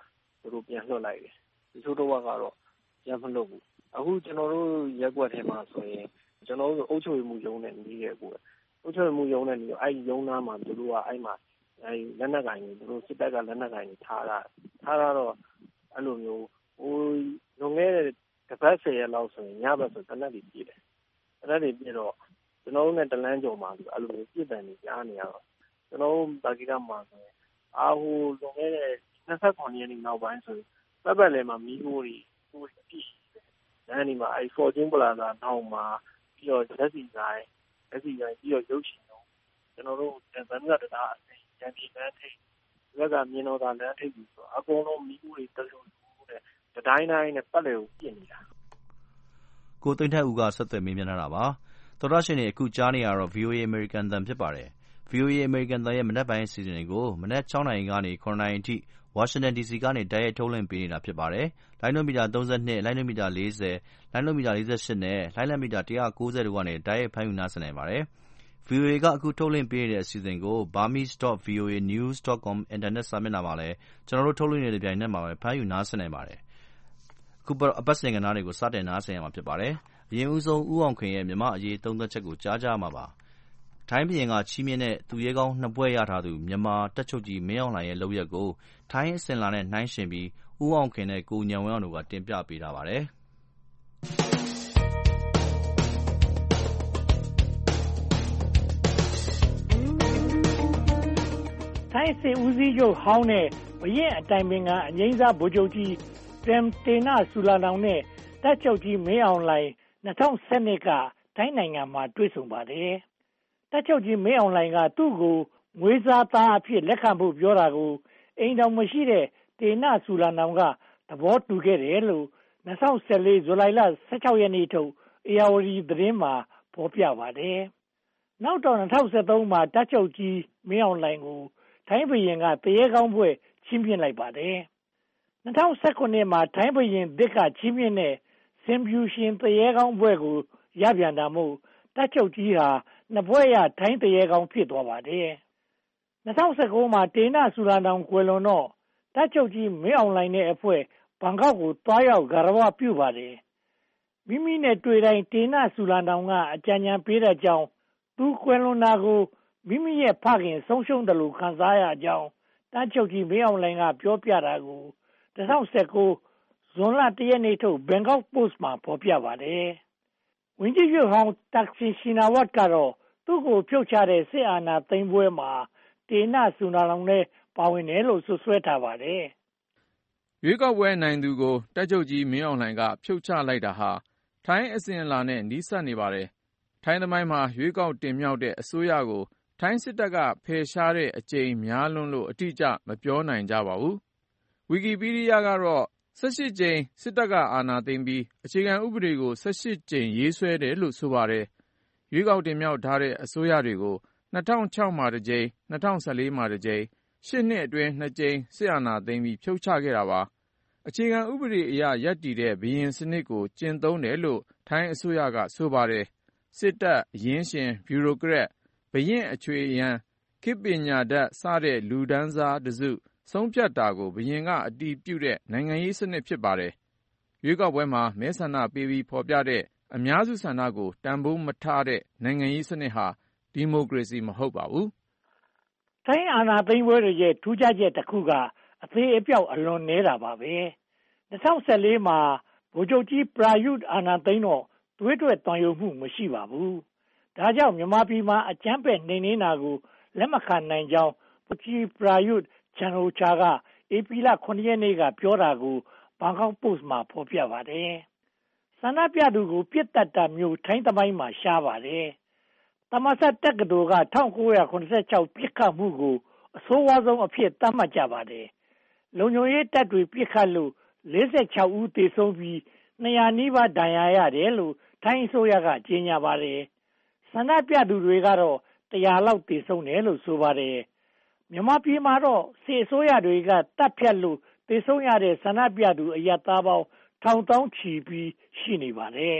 သူတို့ပြန်လွှတ်လိုက်တယ်တချို့တော့ကတော့ပြန်မလွှတ်ဘူးအခုကျွန်တော်တို့ရက်ကွက်ထဲမှာဆိုရင်ကျွန်တော်တို့အုပ်ချုပ်မှုရုံးနဲ့နေရဲကိုအုပ်ချုပ်မှုရုံးနဲ့နေအဲ့ဒီရုံးသားမှာသူတို့ကအဲ့မှာအဲ့လက်နက်ကိုင်တွေသူတို့စစ်တပ်ကလက်နက်ကိုင်တွေထားတော့အဲ့လိုမျိုးဟိုလွန်ခဲ့တဲ့တစ်ပတ်10ရက်လောက်ဆိုရင်ညဘက်ဆိုတနက်တွေပြည့်တယ်တနက်တွေပြည့်တော့ကျွန်တော်တို့နဲ့တလန်းကြုံမှာအဲ့လိုမျိုးပြည့်တယ်နေကြားနေရတော့ကျွန်တော်တို့တာဂီတာမှာဆိုရင်ဟိုလွန်ခဲ့တဲ့29ရက်နေ့နောက်ပိုင်းဆိုရင်ပတ်လည်းမှာမီးခိုးတွေပြည့်တယ်အဲ့ဒီမှာအဲ့ Fortune Plaza နောက်မှာပြီးတော့လက်စီဆိုင်ပြီးတော့ရုပ်ရှင်တော့ကျွန်တော်တို့ဗန်မြတ်တာအစိမ်းရန်ဒီလမ်းထိပ်ဒီကမြင်းတော်သာလမ်းထိပ်ပြီးဆိုအကုန်လုံးမီးခိုးတွေတလူတဲ့တိုင်းနဲ့ပတ်လည်ကိုပြင်နေတာကိုသိန်းထက်ဦးကဆက်သွယ်မေးမြန်းတာပါသောတာရှင်တွေအခုကြားနေရတော့ VOA American သံဖြစ်ပါတယ် VOA American သံရဲ့မနက်ပိုင်းအစီအစဉ်တွေကိုမနက်6နာရီကနေ9နာရီအထိ Washington DC ကနေတိုက်ရိုက်ထုတ်လွှင့်ပေးနေတာဖြစ်ပါတယ်လိုင်းနိုမီတာ32လိုင်းနိုမီတာ40လိုင်းနိုမီတာ48နဲ့လိုင်းနိုမီတာ190တို့ကနေတိုက်ရိုက်ဖမ်းယူနားဆင်နိုင်ပါတယ် VOA ကအခုထုတ်လွှင့်ပေးတဲ့အစီအစဉ်ကို burmese.voanews.com အင်တာနက်စာမျက်နှာမှာလည်းကျွန်တော်တို့ထုတ်လွှင့်နေတဲ့ပြိုင်နက်မှာပဲဖမ်းယူနားဆင်နိုင်ပါတယ်အခုအပတ်စဉ်ကဏ္ဍတွေကိုစတင်နားဆင်ရမှာဖြစ်ပါတယ်အရင်ဦးဆုံးဦးအောင်ခင်ရဲ့မြန်မာအရေးသုံးသပ်ချက်ကိုကြားကြမှာပါထိုင်းပြည်ကချီးမြှင့်တဲ့သူရဲကောင်း2ဘွဲ့ရထားသူမြန်မာတက်ချုပ်ကြီးမင်းအောင်လှိုင်ရဲ့လုပ်ရက်ကိုထိုင်းအစဉ်လာနဲ့နှိုင်းယှဉ်ပြီးဦးအောင်ခင်နဲ့ကိုဉာဏ်ဝင်းအောင်တို့ကတင်ပြပေးထားပါတယ်ထိုင်းစစ်ဦးစီးချုပ်ဟောင်းနဲ့ဘရင်အတိုင်ပင်ခံအငိမ့်စားဗိုလ်ချုပ်ကြီးတေနဆူလာနောင်နဲ့တပ်ချုပ်ကြီးမင်းအောင်လှိုင်2012ကထိုင်းနိုင်ငံမှာတွေ့ဆုံပါတယ်တပ်ချုပ်ကြီးမင်းအောင်လှိုင်ကသူ့ကိုငွေစားသားအဖြစ်လက်ခံဖို့ပြောတာကိုအိမ်တော်မရှိတဲ့တေနဆူလာနောင်ကသဘောတူခဲ့တယ်လို့2014ဇူလိုင်လ16ရက်နေ့ထုတ်အေယာဝတီသတင်းမှာဖော်ပြပါတယ်နောက်တော့2013မှာတပ်ချုပ်ကြီးမင်းအောင်လှိုင်ကိုထိုင်းဘုရင်ကတရေကောင်းဘွဲ့ချီးမြှင့်လိုက်ပါတယ်2019မှာထိုင်းဘုရင်သစ်ကချီးမြှင့်တဲ့စင်ပြူရှင်တရေကောင်းဘွဲ့ကိုရပြန်တာမို့တပ်ချုပ်ကြီးဟာ2ဘွဲ့ရထိုင်းတရေကောင်းဖြစ်သွားပါတယ်2019မှာတေနဆူလာနောင်ကွယ်လွန်တော့တပ်ချုပ်ကြီးမင်းအောင်လှိုင်နဲ့အဖွဲ့ဘန်ကောက်ကိုတွားရောက်ဂါရဝပြုပါတယ်မိမိနဲ့တွေ့တိုင်းတေနဆူလာနောင်ကအကြံဉာဏ်ပေးတဲ့ကြောင်းသူကွယ်လွန်တာကိုမိမိရဲ့ဖခင်ဆုံးရှုံးတယ်လို့ခံစားရကြောင်းတပ်ချုပ်ကြီးမင်းအောင်လှိုင်ကပြောပြတာကို2019ဇွန်လ1ရက်နေ့ထုတ် Bangkok Post မှာဖော်ပြပါတယ်ဝန်ကြီးချုပ်ဟောင်းတက်ဆင်ရှင်နာဝတ်ကတော့သူ့ကိုဖြုတ်ချတဲ့စစ်အာဏာသိမ်းပွဲမှာတေနဆူလာနောင်နဲ့ပါဝင်တယ်လို့ဆွဆွဲထားပါတယ်ရွေးကောက်ပွဲနိုင်သူကိုတပ်ချုပ်ကြီးမင်းအောင်လှိုင်ကဖြုတ်ချလိုက်တာဟာထိုင်းအစဉ်အလာနဲ့နီးစပ်နေပါတယ်ထိုင်းသမိုင်းမှာရွေးကောက်တင်မြှောက်တဲ့အစိုးရကိုထိုင်းစစ်တပ်ကဖယ်ရှားတဲ့အကြိမ်များလွန်းလို့အတိအကျမပြောနိုင်ကြပါဘူးဝီကီပီဒီးယားကတော့18ကြိမ်စစ်တပ်ကအာဏာသိမ်းပြီးအခြေခံဥပဒေကို18ကြိမ်ရေးဆွဲတယ်လို့ဆိုပါတယ်ရွေးကောက်တင်မြှောက်ထားတဲ့အစိုးရတွေကို2006မှာတစ်ကြိမ်2014မှာတစ်ကြိမ်8နှစ်အတွင်း2ကြိမ်စစ်အာဏာသိမ်းပြီးဖြုတ်ချခဲ့တာပါအခြေခံဥပဒေအရရပ်တည်တဲ့ဘုရင်စနစ်ကိုကျင့်သုံးတယ်လို့ထိုင်းအစိုးရကဆိုပါတယ်စစ်တပ်အရင်းရှင်ဗျူရိုကရက်ဘုရင်အချွေရန်ခေတ်ပညာတတ်စတဲ့လူဒန်းစားတစုဆုံးဖြတ်တာကိုဘုရင်ကအတည်ပြုတဲ့နိုင်ငံရေးစနစ်ဖြစ်ပါတယ်ရွေးကောက်ပွဲမှာမဲဆန္ဒပေးပြီးဖော်ပြတဲ့အများစုဆန္ဒကိုတန်ဖိုးမထားတဲ့နိုင်ငံရေးစနစ်ဟာဒီမိုကရေစီမဟုတ်ပါဘူးထိုင်းအာဏာသိမ်းပွဲတွေရဲ့ထူးခြားချက်တစ်ခုကအသေးအပြောက်အလွန်နေတာပါပဲ2014မှာဗိုလ်ချုပ်ကြီးပရာယုအာဏာသိမ်းတော့သွေးထွက်တန်ရုံမှုမရှိပါဘူးဒါကြောင့်မြန်မာပြည်မှာအကြမ်းဖက်နှိမ်နင်းတာကိုလက်မခံနိုင်ကြောင်းဗိုလ်ကြီးပရာယုချန်ဟိုချာကဧပြီလ9ရက်နေ့ကပြောတာကိုဘန်ကောက်ပို့စ်မှာဖော်ပြပါတယ်ဆန္ဒပြသူကိုပြစ်တက်တာမျိုးထိုင်းသမိုင်းမှာရှားပါတယ်သမဆတ်တက္ကသိုလ်က1986ပြစ်ခတ်မှုကိုအဆိုးဝါးဆုံးအဖြစ်သတ်မှတ်ကြပါတယ်လုံခြုံရေးတပ်တွေပြစ်ခတ်လို့46ဦးသေဆုံးပြီး200နီးပါးဒဏ်ရာရတယ်လို့ထိုင်းအစိုးရကကြေညာပါတယ်ဆန္ဒပြသူတွေကတော့100လောက်သေဆုံးတယ်လို့ဆိုပါတယ်မြန်မာပြည်မှာတော့စစ်အစိုးရတွေကတပ်ဖြတ်လို့သေဆုံးရတဲ့ဆန္ဒပြသူအရပ်သားပေါင်းထောင်သောင်းချီပြီးရှိနေပါတယ်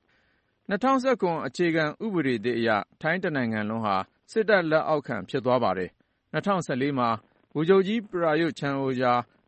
2019အခြေခံဥပဒေသစ်အရထိုင်းတနိုင်ငံလုံးဟာစစ်တပ်လက်အောက်ခံဖြစ်သွားပါတယ်2014မှာဗိုလ်ချုပ်ကြီးပရာယုချန်အိုချာ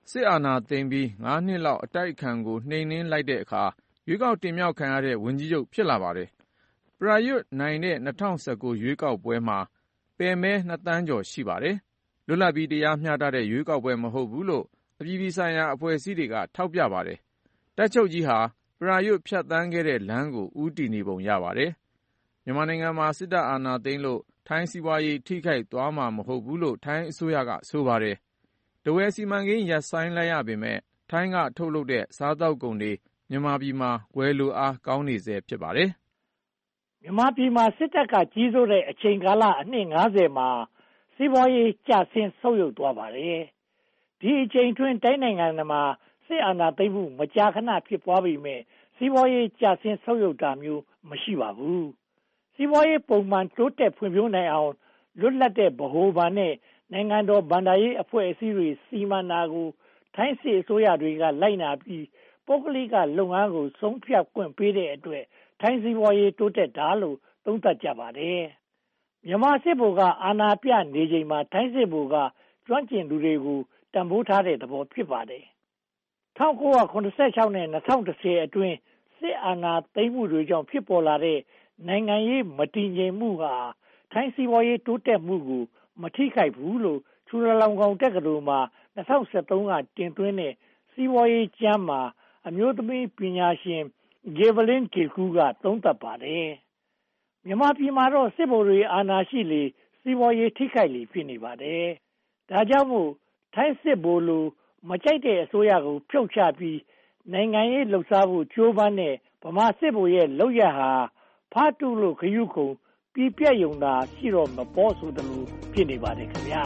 စစ်အာဏာသိမ်းပြီး5 နှစ်လောက်အတိုက်အခံကိုနှိမ်နင်းလိုက်တဲ့အခါရွေးကောက်တင်မြှောက်ခံရတဲ့ဝန်ကြီးချုပ်ဖြစ်လာပါတယ်။ ပရာယွတ်နိုင်တဲ့2019ရွေးကောက်ပွဲမှာပယ်မဲ2 သန်းကျော်ရှိပါတယ်။လွတ်လပ်ပြီးတရားမျှတတဲ့ရွေးကောက်ပွဲမဟုတ်ဘူးလို့အပြည်ပြည်ဆိုင်ရာအဖွဲ့အစည်းတွေကထောက်ပြပါတယ်။တပ်ချုပ်ကြီးဟာပရာယွတ်ဖြတ်သန်းခဲ့တဲ့လမ်းကိုဦးတည်နေပုံရပါတယ်။မြန်မာနိုင်ငံမှာစစ်တပ်အာဏာသိမ်းလို့ထိုင်းစီးပွားရေးထိခိုက်သွားမှာမဟုတ်ဘူးလို့ထိုင်းအစိုးရကဆိုပါတယ်။ထားဝယ်စီမံကိန်းရပ်ဆိုင်းလိုက်ရပေမဲ့ထိုင်းကထုတ်လုပ်တဲ့စားသောက်ကုန်တွေမြန်မာပြည်မှာဝယ်လိုအားကောင်းနေဆဲဖြစ်ပါတယ်။မြန်မာပြည်မှာစစ်တပ်ကကြီးစိုးတဲ့အချိန်ကာလအနှစ်50မှာစီးပွားရေးကျဆင်းဆုတ်ယုတ်သွားပါတယ်။ဒီအချိန်တွင်တိုင်းနိုင်ငံမှာစစ်အာဏာသိမ်းမှုမကြာခဏဖြစ်ပွားပေမဲ့စီးပွားရေးကျဆင်းဆုတ်ယုတ်တာမျိုးမရှိပါဘူး။စီးပွားရေးပုံမှန်တိုးတက်ဖွံ့ဖြိုးနိုင်အောင်လွတ်လပ်တဲ့ဗဟိုဘဏ်နဲ့နိုင်ငံတော်ဘဏ္ဍာရေးအဖွဲ့အစည်းတွေစီမံတာကိုထိုင်းစစ်အစိုးရတွေကလိုက်နာပြီးပုဂ္ဂလိကလုပ်ငန်းကိုဆုံးဖြတ်ခွင့်ပေးတဲ့အတွက်ထိုင်းစီးပွားရေးတိုးတက်တာလို့သုံးသပ်ကြပါတယ်။မြန်မာစစ်ဗိုလ်ကအာဏာပြနေချိန်မှာထိုင်းစစ်ဗိုလ်ကကျွမ်းကျင်သူတွေကိုတန်ဖိုးထားတဲ့သဘောဖြစ်ပါတယ်။1986နဲ့2010အတွင်းစစ်အာဏာသိမ်းမှုတွေကြောင့်ဖြစ်ပေါ်လာတဲ့နိုင်ငံရေးမတည်ငြိမ်မှုဟာထိုင်းစီးပွားရေးတိုးတက်မှုကိုမထိခိုက်ဘူးလို့ချူလာလောင်ကောင်တက္ကသိုလ်မှာ2013ကတင်သွင်းတဲ့စီးပွားရေးကျမ်းမှာအမျိုးသမီးပညာရှင်ဂေဗလင်းကေကူကသုံးသပ်ပါတယ်။မြန်မာပြည်မှာတော့စစ်ဗိုလ်တွေအာဏာရှိလေစီးပွားရေးထိခိုက်လေဖြစ်နေပါတယ်။ဒါကြောင့်မို့ထိုင်းစစ်ဗိုလ်လိုမကြိုက်တဲ့အစိုးရကိုဖြုတ်ချပြီးနိုင်ငံရေးလှုပ်ရှားဖို့ကြိုးပမ်းတဲ့ဗမာစစ်ဗိုလ်ရဲ့လုပ်ရဟာဖားတုလို့ခရုခုံပြပြယုံတာရှိတော့မပေါ်ဆိုသလိုဖြစ်နေပါတယ်ခင်ဗျာ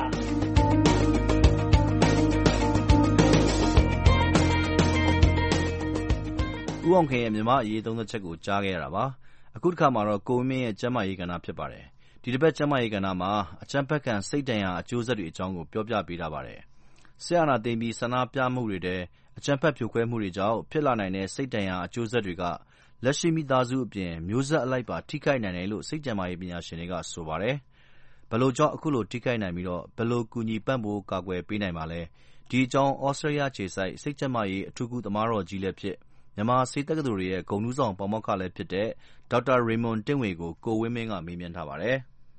ဦးအောင်ခင်ရဲ့မြန်မာအရေးသုံးသက်ချက်ကိုကြားခဲ့ရတာပါအခုတစ်ခါမှာတော့ကိုဝင်းမင်းရဲ့ကျန်းမာရေးကဏ္ဍဖြစ်ပါတယ်ဒီတစ်ပတ်ကျန်းမာရေးကဏ္ဍမှာအကြမ်းဖက်ခံစိတ်ဒဏ်ရာအကျိုးဆက်တွေအကြောင်းကိုပြောပြပေးထားပါတယ်ဆရာနာသိမ်းပြီးဆန္ဒပြမှုတွေတဲ့အကြမ်းဖက်ဖြိုခွဲမှုတွေကြောင့်ဖြစ်လာနိုင်တဲ့စိတ်ဒဏ်ရာအကျိုးဆက်တွေကလက်ရှိမိသားစုအပြင်မျိုးဆက်အလိုက်ပါထိခိုက်နိုင်တယ်လို့စိတ်ကြံမာရေးပညာရှင်တွေကဆိုပါတယ်ဘယ်လိုကြောင့်အခုလိုထိခိုက်နိုင်ပြီးတော့ဘယ်လိုကူညီပံ့ပိုးကာကွယ်ပေးနိုင်ပါလဲဒီအကြောင်းဩစတြေးလျခြေစိုက်စိတ်ကြံမာရေးအထူးကုသမားတော်ကြီးလည်းဖြစ်မြန်မာဆေးတက္ကသိုလ်ရဲ့ဂုဏ်ထူးဆောင်ပါမောက္ခလည်းဖြစ်တဲ့ဒေါက်တာရေမွန်တင့်ဝေကိုကိုဝင်းမင်းကမေးမြန်းထားပါတယ်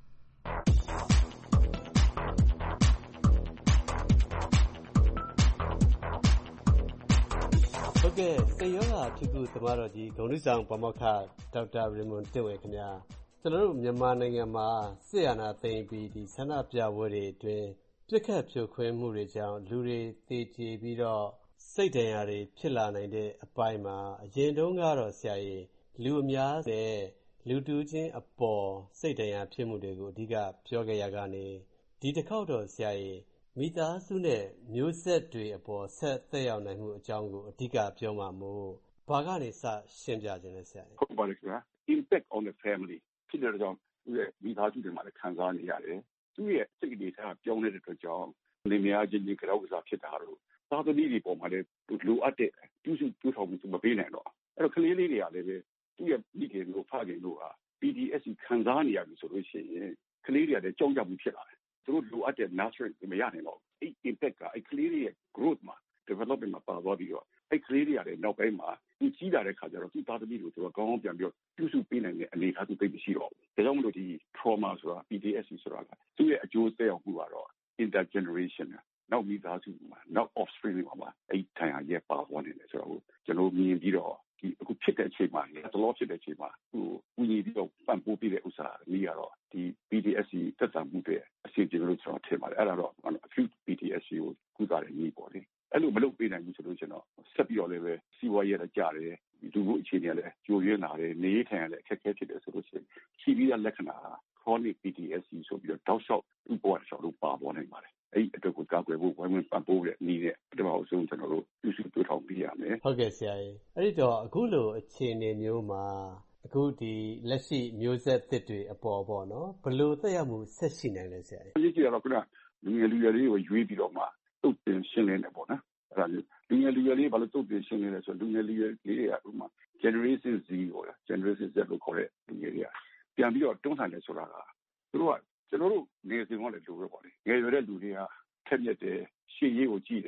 ဟုတ်ကဲ့စိတ်ရောဂါအထူးကုသမားတော်ကြီးဂုဏ်ထူးဆောင်ပါမောက္ခဒေါက်တာရေမွန်တင့်ဝေခင်ဗျာကျွန်တော်တို့မြန်မာနိုင်ငံမှာစစ်အာဏာသိမ်းပြီးဒီဆန္ဒပြပွဲတွေအတွင်းပြစ်ခတ်ဖြိုခွင်းမှုတွေကြောင့်လူတွေသေကျေပြီးတော့စိတ်ဒဏ်ရာတွေဖြစ်လာနိုင်တဲ့အပိုင်းမှာအရင်တုန်းကတော့ဆရာကြီးလူအများနဲ့လူတူချင်းအပေါ်စိတ်ဒဏ်ရာဖြစ်မှုတွေကိုအဓိကပြောခဲ့ရကနေဒီတစ်ခေါက်တော့ဆရာကြီးမိသားစုနဲ့မျိုးဆက်တွေအပေါ်ဆက်သက်ရောက်နိုင်မှုအကြောင်းကိုအဓိကပြောမှာမို့ဘာကနေစရှင်းပြခြင်းလဲဆရာကြီးဟုတ်ပါတယ်ခင်ဗျာ impact on the family ဖြစ်တဲ့ကြောင့်သူ့ရဲ့မိသားစုတွေမှာလည်းခံစားနေရတယ်သူ့ရဲ့စိတ်တွေထားပြောင်းနေတဲ့အတွက်ကြောင့်နေများချင်းကြီးကြောက်စားဖြစ်တာတော့သားသမီးတွေပေါ်မှာလည်းလိုအပ်တဲ့ပြုစုပြောထောင်မှုမပေးနိုင်တော့အဲ့တော့ကလေးလေးတွေကလည်းပဲသူ့ရဲ့မိခင်တို့ဖခင်တို့ဟာ PTSD ခံစားနေရပြီဆိုလို့ရှိရင်ကလေးတွေကလည်းကြောက်ရွံ့မှုဖြစ်လာတယ်သူတို့လိုအပ်တဲ့ nurturing မရနိုင်တော့အဲ့ impact ကအဲ့ကလေးတွေရဲ့ growth မှာ development မှာပါသွားပြီးတော့အဲ့ကလေးတွေကလည်းနောက်ပိုင်းမှာသူကြီးလာတဲ့ခါကျတော့သူ့သားသမီးတို့သူကကောင်းကောင်းပြန်ပြီးပြုစုပေးနိုင်တဲ့အနေအထားသူသိမရှိတော့ဘူးဒါကြောင့်မလို့ဒီ trauma ဆိုတာ PTSD ဆိုတာကသူ့ရဲ့အကျိုးသက်ရောက်မှုကတော့ intergeneration နောက်မိသားစုမှာနောက် offspring တွေမှာအဲ့ထိုင်ရရဲ့ပါဝင်နေတယ်ဆိုတော့ကျွန်တော်မြင်ပြီးတော့ဒီအခုဖြစ်တဲ့အချိန်မှာတလောဖြစ်တဲ့အချိန်မှာဟိုဦးကြီးပြီးတော့ပံ့ပိုးပေးတဲ့ဥစ္စာလေးကတော့ဒီ PTSD သက်သာမှုတွေအစီအစဉ်လို့ကျွန်တော်ထင်ပါတယ်အဲ့ဒါတော့ acute PTSD ကိုကုသတဲ့နည်းပေါ့လေအဲ့လိုမလုပ်ပေးနိုင်ဘူးဆိုလို့ကျွန်တော်ဆက်ပြီးတော့လည်းပဲစီးပွားရေးရကြတယ်ဒီလိုအခြေအနေလည်းကြိုရင်းလာတယ်နေထိုင်ရလည်းအခက်အခဲဖြစ်တယ်ဆိုလို့ရှိရင်ရှိပြီးတဲ့လက္ခဏာ chronic PTSD ဆိုပြီးတော့တောက်လျှောက်ဥပ္ပဝါဒဆောက်လို့ပါပေါ်နိုင်ပါတယ်အဲ့ဒီအတွက်ကိုကာကွယ်ဖို့ဝိုင်းဝန်းပံ့ပိုးတဲ့နည်းနဲ့ပထမအဆုံးကျွန်တော်တို့ပြုစုပြောထောင်ပေးရမယ်ဟုတ်ကဲ့ဆရာကြီးအဲ့ဒီတော့အခုလိုအခြေအနေမျိုးမှာအခုဒီလက်ရှိမျိုးဆက်သစ်တွေအပေါ်ပေါ့နော်ဘယ်လိုသက်ရောက်မှုဆက်ရှိနိုင်လဲဆရာကြီးအရေးကြီးတော့ခုနလူငယ်လေးကိုရွေးပြီးတော့မှတုတ်တင်ရှင်းလင်းတယ်ပေါ့နော်အဲ့ဒါမျိုးလူငယ်လေးဘာလို့တုတ်တင်ရှင်းလင်းလဲဆိုတော့လူငယ်လေးတွေကဥမာ generation Z ပေါ့လား generation Z လို့ခေါ်တဲ့လူငယ်တွေကပြန်ပြီးတော့တွန်းလှန်တယ်ဆိုတာကသူတို့ကကျွန်တော်တို့ငယ်စဉ်ကလည်းလိုပဲပေါ့လေငယ်ရွယ်တဲ့လူတွေကထက်မြက်တယ်ရှေ့ရေးကိုကြည့်တယ်လ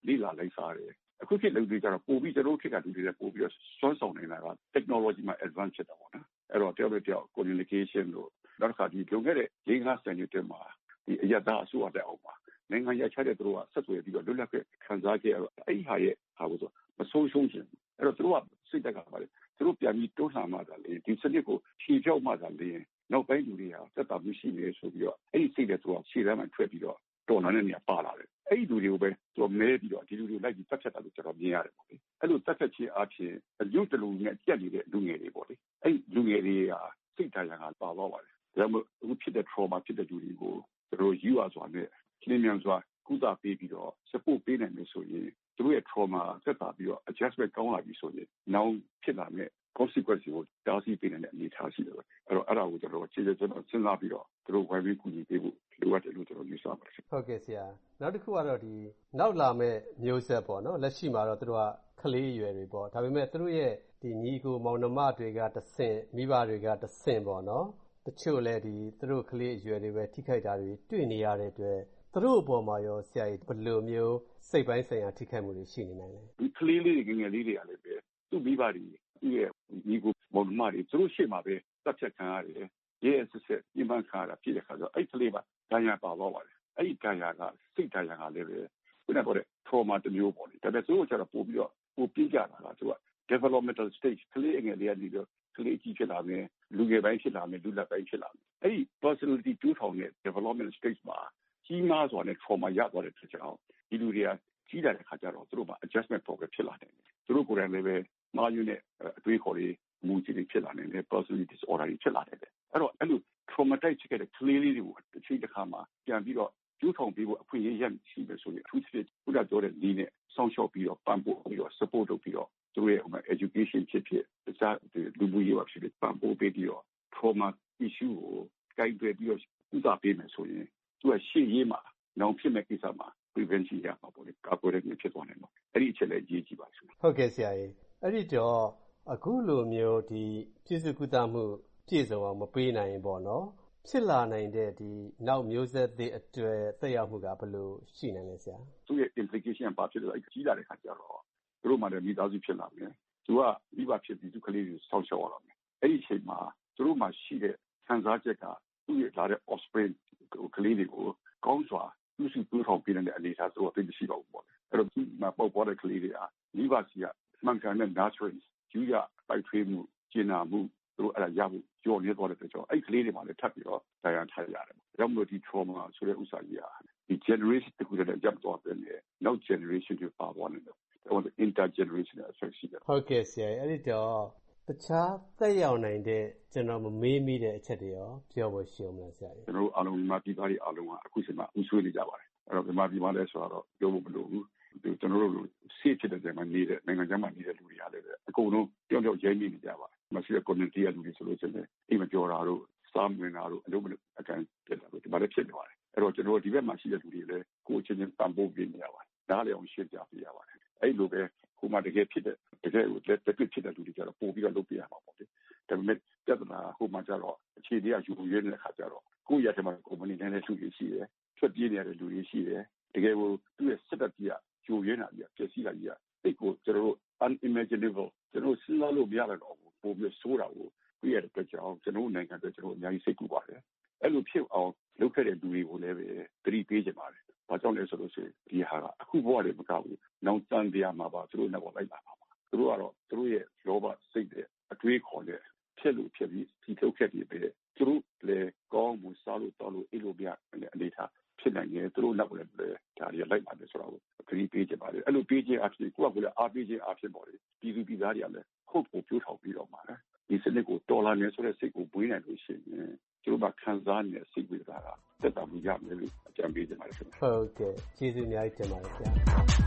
လေးလာလိုက်စားတယ်အခုခေတ်လူတွေကျတော့ပို့ပြီးကျွန်တော်ခေတ်ကလူတွေပို့ပြီးစွမ်းဆောင်နေတာက technology မှာ advance ဖြစ်တာပေါ့နော်အဲ့တော့တယောက်တစ်ယောက် communication လို့နောက်တစ်ခါဒီလုံခဲ့တဲ့5 စံချိန်မှာဒီအရသာအစိုးရတဲ့အောင်ပါနိုင်ငံရချတဲ့သူတို့ကဆက်သွယ်ပြီးတော့လွတ်လပ်တဲ့ခံစားချက်အဲ့ဟာရဲ့ဟာလို့ဆိုမဆိုးရှုံးခြင်းအဲ့တော့သူတို့ကစိတ်တက်ကပါတယ်သူတို့ပြန်ပြီးတိုးလှန်မှသာလေဒီစနစ်ကိုဖြေပြောက်မှသာလေနောက်ပိုင်းလူတွေဟာသက်သာမှုရှိနေဆိုပြီးတော့အဲ့ဒီစိတ်တဲ့သူကခြေထဲမှာထွက်ပြီးတော့တော်လာတဲ့နေရာပါလာတယ်အဲ့ဒီလူတွေကိုပဲသူကမဲပြီးတော့ဒီလူတွေလိုက်ပြီးတက်ဖြတ်တာလို့ကျွန်တော်မြင်ရတယ်ပေါ့လေအဲ့လိုတက်ဖြတ်ခြင်းအပြင်အကျိုးတလူနဲ့ကြက်နေတဲ့လူငယ်တွေပေါ့လေအဲ့လူငယ်တွေကစိတ်တရားကပါတော့ပါတယ်ဒါမှမဟုတ်ဖြစ်တဲ့ trauma ဖြစ်တဲ့လူတွေကိုသူတို့ယူအားစွာနဲ့ရှင်းမြန်စွာကုသပေးပြီးတော့ support ပေးနိုင်လို့ဆိုရင်သူတို့ရဲ့ trauma သက်သာပြီးတော့ adjustment ကောင်းလာပြီဆိုရင်နောက်ဖြစ်လာမယ့် consequence ကိုတားဆီးပေးနိုင်တဲ့အနေအထားရှိတယ်အဲ့တော့အဲ့ဒါကိုကျွန်တော်ခြေကျွန်တော်စဉ်းစားပြီးတော့သူတို့ဝိုင်းပြီးကူညီပေးဖို့လိုအပ်တယ်လို့ကျွန်တော်ယူဆပါတယ်ဟုတ်ကဲ့ဆရာနောက်တစ်ခုကတော့ဒီနောက်လာမဲ့မျိုးဆက်ပေါ့နော်လက်ရှိမှာတော့သူတို့ကကလေးအရွယ်တွေပေါ့ဒါပေမဲ့သူတို့ရဲ့ဒီညီကိုမောင်နှမတွေကတဆင့်မိဘတွေကတဆင့်ပေါ့နော်တချို့လည်းဒီသူတို့ကလေးအရွယ်တွေပဲထိခိုက်တာတွေတွေ့နေရတဲ့အတွက်သူတို့အပေါ်မှာရောဆရာကြီးဘယ်လိုမျိုးစိတ်ပိုင်းဆိုင်ရာထိခိုက်မှုတွေရှိနေနိုင်လဲဒီကလေးလေးတွေငယ်လေးတွေကလည်းပဲသူ့မိဘတွေသူ့ရဲ့ညီကိုမောင်နှမတွေသူတို့ရှေ့မှာပဲတက်ဖြတ်ခံရတယ်ရဲ့ဆက်ပြင်းပန်းခါတာဖြစ်တဲ့ခါကျတော့အဲ့ကလေးပါဒဏ်ရာပါသွားပါတယ်အဲ့ဒီဒဏ်ရာကစိတ်ဒဏ်ရာကလည်းပဲခုနကပြောတဲ့ trauma တစ်မျိုးပေါ့လေဒါပေမဲ့သူတို့ကျတော့ပို့ပြီးတော့ပို့ပြကြတာကသူက developmental stage ကလေးငယ်လေးကနေပြီးတော့ကလေးကြီးဖြစ်လာမယ်လူငယ်ပိုင်းဖြစ်လာမယ်လူလက်ပိုင်းဖြစ်လာမယ်အဲ့ဒီ personality 2000ရဲ့ development stage မှာကြီးမားစွာနဲ့ trauma ရသွားတဲ့ဖြစ်ကြောင်းဒီလူတွေကကြီးလာတဲ့ခါကျတော့သူတို့မှာ adjustment problem ဖြစ်လာတယ်သူတို့ကိုယ်တိုင်လည်းပဲမှားယွင်းတဲ့အတွေးခေါ်တွေမူကြီးတွေဖြစ်လာနိုင်တယ် personality disorder တွေဖြစ်လာတယ်အဲ့တော့အဲ့လို traumatize ဖြစ်တဲ့ကလေးလေးတွေကိုတစ်ချိန်တစ်ခါမှာပြန်ပြီးတော့ကျူးထောင်ပြီးဖို့အခွင့်အရေးရရှိမယ်ဆိုရင်အထူးသဖြင့်ခုနပြောတဲ့ဒီနဲ့စောင့်ရှောက်ပြီးတော့ပံ့ပိုးပြီးတော့ support လုပ်ပြီးတော့သူတို့ရဲ့ education ဖြစ်ဖြစ်တခြားလူမှုရေးဖြစ်ဖြစ်ပံ့ပိုးပေးပြီးတော့ trauma issue ကိုကိုင်တွယ်ပြီးတော့ကုသပေးမယ်ဆိုရင်သူကရှေ့ရေးမှာနောက်ဖြစ်မဲ့ကိစ္စမှာ prevention ရမှာပေါ့လေကာကွယ်တဲ့ဖြစ်သွားနိုင်တော့အဲ့ဒီအချက်လည်းအရေးကြီးပါရှင်ဟုတ်ကဲ့ဆရာကြီးအဲ့ဒီတော့အခုလိုမျိုးဒီပြည့်စုံကုသမှုပြည့်စုံအောင်မပေးနိုင်ရင်ပေါ့နော်ဖြစ်လာနိုင်တဲ့ဒီနောက်မျိုးဆက်သစ်အတွေ့သက်ရောက်မှုကဘယ်လိုရှိနိုင်လဲဆရာသူရဲ့ implication ပါဖြစ်လို့အဲ့ကြီးလာတဲ့ခါကျတော့သူတို့မှလည်းမိသားစုဖြစ်လာမယ်သူကမိဘဖြစ်ပြီးသူကလေးကိုစောင့်ရှောက်ရတော့မယ်အဲ့ဒီအချိန်မှာသူတို့မှရှိတဲ့ခံစားချက်ကသူ့ရဲ့လာတဲ့ offspring ကလေးတွေကိုကောင်းစွာသူ့စုပူထောင်ပေးတဲ့အနေအထားသူကသိမရှိတော့ဘူးပေါ့အဲ့တော့ဒီမှာပေါက်ပေါ်တဲ့ကလေးတွေကမိဘစီကမှန်ကန်တဲ့ nurturing ယူရပိုက်ထွေးမှုကျင်နာမှုသူတို့အဲ့ဒါရဖို့ကြော်နေသွားတဲ့အတွက်ကြောင့်အဲ့ကလေးတွေမှလည်းထပ်ပြီးတော့တရားထားရတယ်။ဒါမှမဟုတ်ဒီ trauma ဆိုတဲ့ဥစ္စာကြီးဟာဒီ generation တခုတည်းနဲ့ရပ်သွားတယ်လေ။နောက် generation တွေပါသွားတယ်။ဒါက intergenerational effect ရှိတယ်။ဟုတ်ကဲ့ဆရာအဲ့ဒီတော့တခြားသက်ရောက်နိုင်တဲ့ကျွန်တော်မမေးမိတဲ့အချက်တွေရောပြောဖို့ရှိအောင်လားဆရာ။ကျွန်တော်တို့အားလုံးမြန်မာပြည်သားတွေအားလုံးကအခုချိန်မှာဥဆွေးနေကြပါတယ်။အဲ့တော့မြန်မာပြည်မှာလည်းဆိုတော့ပြောဖို့မလိုဘူး။ကျွန်တော်တို့ဆေးဖြစ်တဲ့နေရာမှာနေတဲ့နိုင်ငံခြားမှာနေတဲ့လူတွေအားလည်းအကုန်လုံးပြောင်းပြောင်းရဲနေကြပါမရှိတဲ့ community အလူတွေဆိုလို့ရှိရင်အိမ်မပြောတာတို့စားမဝင်တာတို့အလုပ်အကန်ဖြစ်တာတို့ဒီမှာလည်းဖြစ်နေပါတယ်အဲ့တော့ကျွန်တော်ဒီဘက်မှာရှိတဲ့လူတွေလည်းကိုယ်ချင်းချင်းပံ့ပိုးပေးနေရပါတယ်ဒါလည်းအောင်ရှင်းပြပေးရပါတယ်အဲ့လိုပဲခုမှတကယ်ဖြစ်တဲ့တကယ်ကိုလက်တွေ့ဖြစ်တဲ့လူတွေကြတော့ပို့ပြီးတော့လုပ်ပြရမှာပေါ့လေဒါပေမဲ့ပြဿနာခုမှကျတော့အခြေအနေကယူရင်းတဲ့ခါကျတော့ကိုယ့်ရတဲ့မှာ company နဲ့လည်းလူတွေရှိတယ်ထွက်ပြေးနေတဲ့လူတွေရှိတယ်တကယ်ကိုသူ့ရဲ့စက်တက်ကြီးကယူရင်းတာကြီးပြည့်စည်တာကြီးကအဲ့ကိုကျွန်တော်တို့ unimaginable ကျွန်တော်စဉ်းစားလို့မရတော့ဘူးပို့ပြီးဆိုတာကိုပြရတဲ့အတွက်ကြောင့်ကျွန်တော်နိုင်ငံအတွက်ကျွန်တော်အများကြီးစိတ်ကူပါတယ်အဲ့လိုဖြစ်အောင်လုပ်ခဲ့တဲ့လူတွေကိုလည်းပဲသတိပေးကြပါတယ်ဘာကြောင့်လဲဆိုလို့ရှိရင်ဒီဟာကအခုဘဝတွေမကဘူးနောက်တန်တရားမှာပါသူတို့နဲ့ပေါ်လိုက်လာပါမှာသူတို့ကတော့သူတို့ရဲ့လောဘစိတ်တဲ့အတွေးခေါ်တဲ့ဖြစ်လို့ဖြစ်ပြီးဒီထုတ်ခဲ့ပြီးပဲသူတို့လည်းကောင်းမှုစားလို့တောင်းလို့အဲ့လိုပြအနေထားဖြစ်နိုင်တယ်သူတို့နောက်လည်းဒါတွေလိုက်ပါတယ်ဆိုတော့သတိပေးကြပါတယ်အဲ့လိုပေးခြင်းအဖြစ်ကိုယ့်ကလည်းအားပေးခြင်းအဖြစ်ပေါ်တယ်ပြည်သူပြည်သားတွေကလည်းဟုတ်ကိုပြောထောင်ပြီးတော့မှာဒီစနစ်ကိုတော်လာနေဆိုတဲ့စိတ်ကိုပွေးနိုင်လို့ရှိရင်ကျတို့ကခံစားနေတဲ့စိတ်ဝေဒနာကတက်တာမှုရမယ်လို့အကြံပေးကြပါတယ်ခင်ဗျဟုတ်ကဲ့ကျေးဇူးအများကြီးတင်ပါတယ်ဆရာ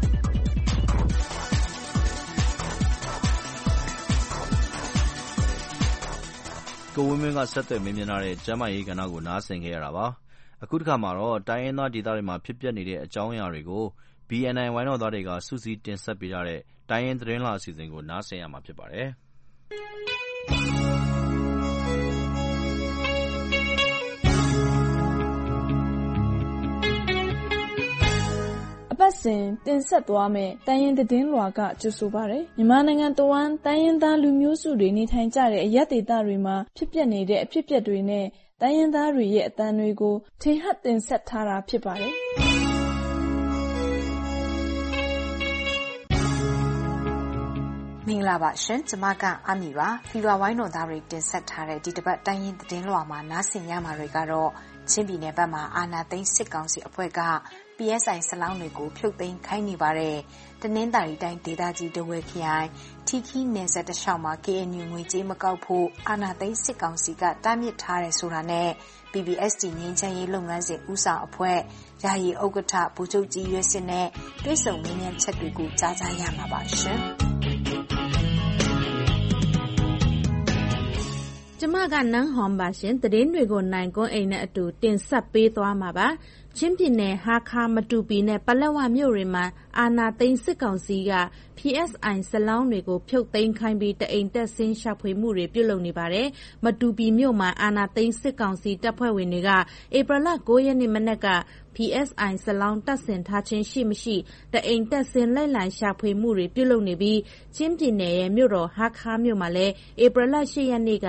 ကိုဝင်းမင်းကဆက်သွယ်မေးမြန်းထားတဲ့ကျန်းမာရေးကဏ္ဍကိုနားဆင်ခဲ့ရတာပါအခုတစ်ခါမှာတော့တိုင်းရင်းသားဒေသတွေမှာဖြစ်ပျက်နေတဲ့အကြောင်းအရာတွေကို BNI ဝိုင်းတော်သားတွေကစုစည်းတင်ဆက်ပေးထားတဲ့တိုင်းရင်းသတင်းလာအစီအစဉ်ကိုနားဆင်ရမှာဖြစ်ပါတယ်အပတ်တက်ဆင်တင်ဆက်သွားမယ်တိုင်းရင်းသတင်းလွှာကကြိုဆိုပါတယ်မြန်မာနိုင်ငံတဝန်းတိုင်းရင်းသားလူမျိုးစုတွေနေထိုင်ကြတဲ့အရပ်ဒေသတွေမှာဖြစ်ပျက်နေတဲ့အဖြစ်အပျက်တွေနဲ့တိုင်းရင်းသားတွေရဲ့အသံတွေကိုထင်ဟပ်တင်ဆက်ထားတာဖြစ်ပါတယ်မင်္ဂလာပါရှင်ကျမကအမီပါဖီလွာဝိုင်းတော်သားတွေတင်ဆက်ထားတဲ့ဒီတစ်ပတ်တိုင်းရင်းသတင်းလွှာမှာနားဆင်ရမှာတွေကတော့ချင်းပြည်နယ်ဘက်မှာအာဏာသိမ်းစစ်ကောင်စီအဖွဲ့က PSI စလောင်းတွေကိုဖြုတ်သိမ်းခိုင်းနေပါတယ်တနင်္သာရီတိုင်းဒေသကြီးတဝဲခရိုင်ထီခီနယ်စပ်တစ်လျှောက်မှာ KNU ငွေကြေးမကောက်ဖို့အာဏာသိမ်းစစ်ကောင်စီကတားမြစ်ထားတယ်ဆိုတာနဲ့ PPST ငြိမ်းချမ်းရေးလုပ်ငန်းစဉ်ဦးဆောင်အဖွဲ့ယာယီဥက္ကဋ္ဌဗိုလ်ချုပ်ကြီးရွေးစစ်နဲ့တွဲဆုံမြင်းမြန်ချက်တွေကိုကြားကြရမှာပါရှင်ကျမကနန်းဟွန်ပါရှင်သတင်းတွေကိုနိုင်ကွန်းအိမ်နဲ့အတူတင်ဆက်ပေးသွားမှာပါချင်းပြည်နယ်ဟာခါမတူပီနဲ့ပလက်ဝမြို့တွေမှာအာဏာသိမ်းစစ်ကောင်စီက PSI စလောင်းတွေကိုဖြုတ်သိမ်းခိုင်းပြီးတအိမ်တက်ဆင်းရှာဖွေမှုတွေပြုလုပ်နေပါတယ်။မတူပီမြို့မှာအာဏာသိမ်းစစ်ကောင်စီတပ်ဖွဲ့ဝင်တွေကဧပြီလ 9 ရက်နေ့မနက်က PSI စလောင်းတပ်ဆင်ထားခြင်းရှိမရှိတအိမ်တက်ဆင်းလိုက်လံရှာဖွေမှုတွေပြုလုပ်နေပြီးချင်းပြည်နယ်ရဲ့မြို့တော်ဟာခါမြို့မှာလည်းဧပြီလ 8 ရက်နေ့က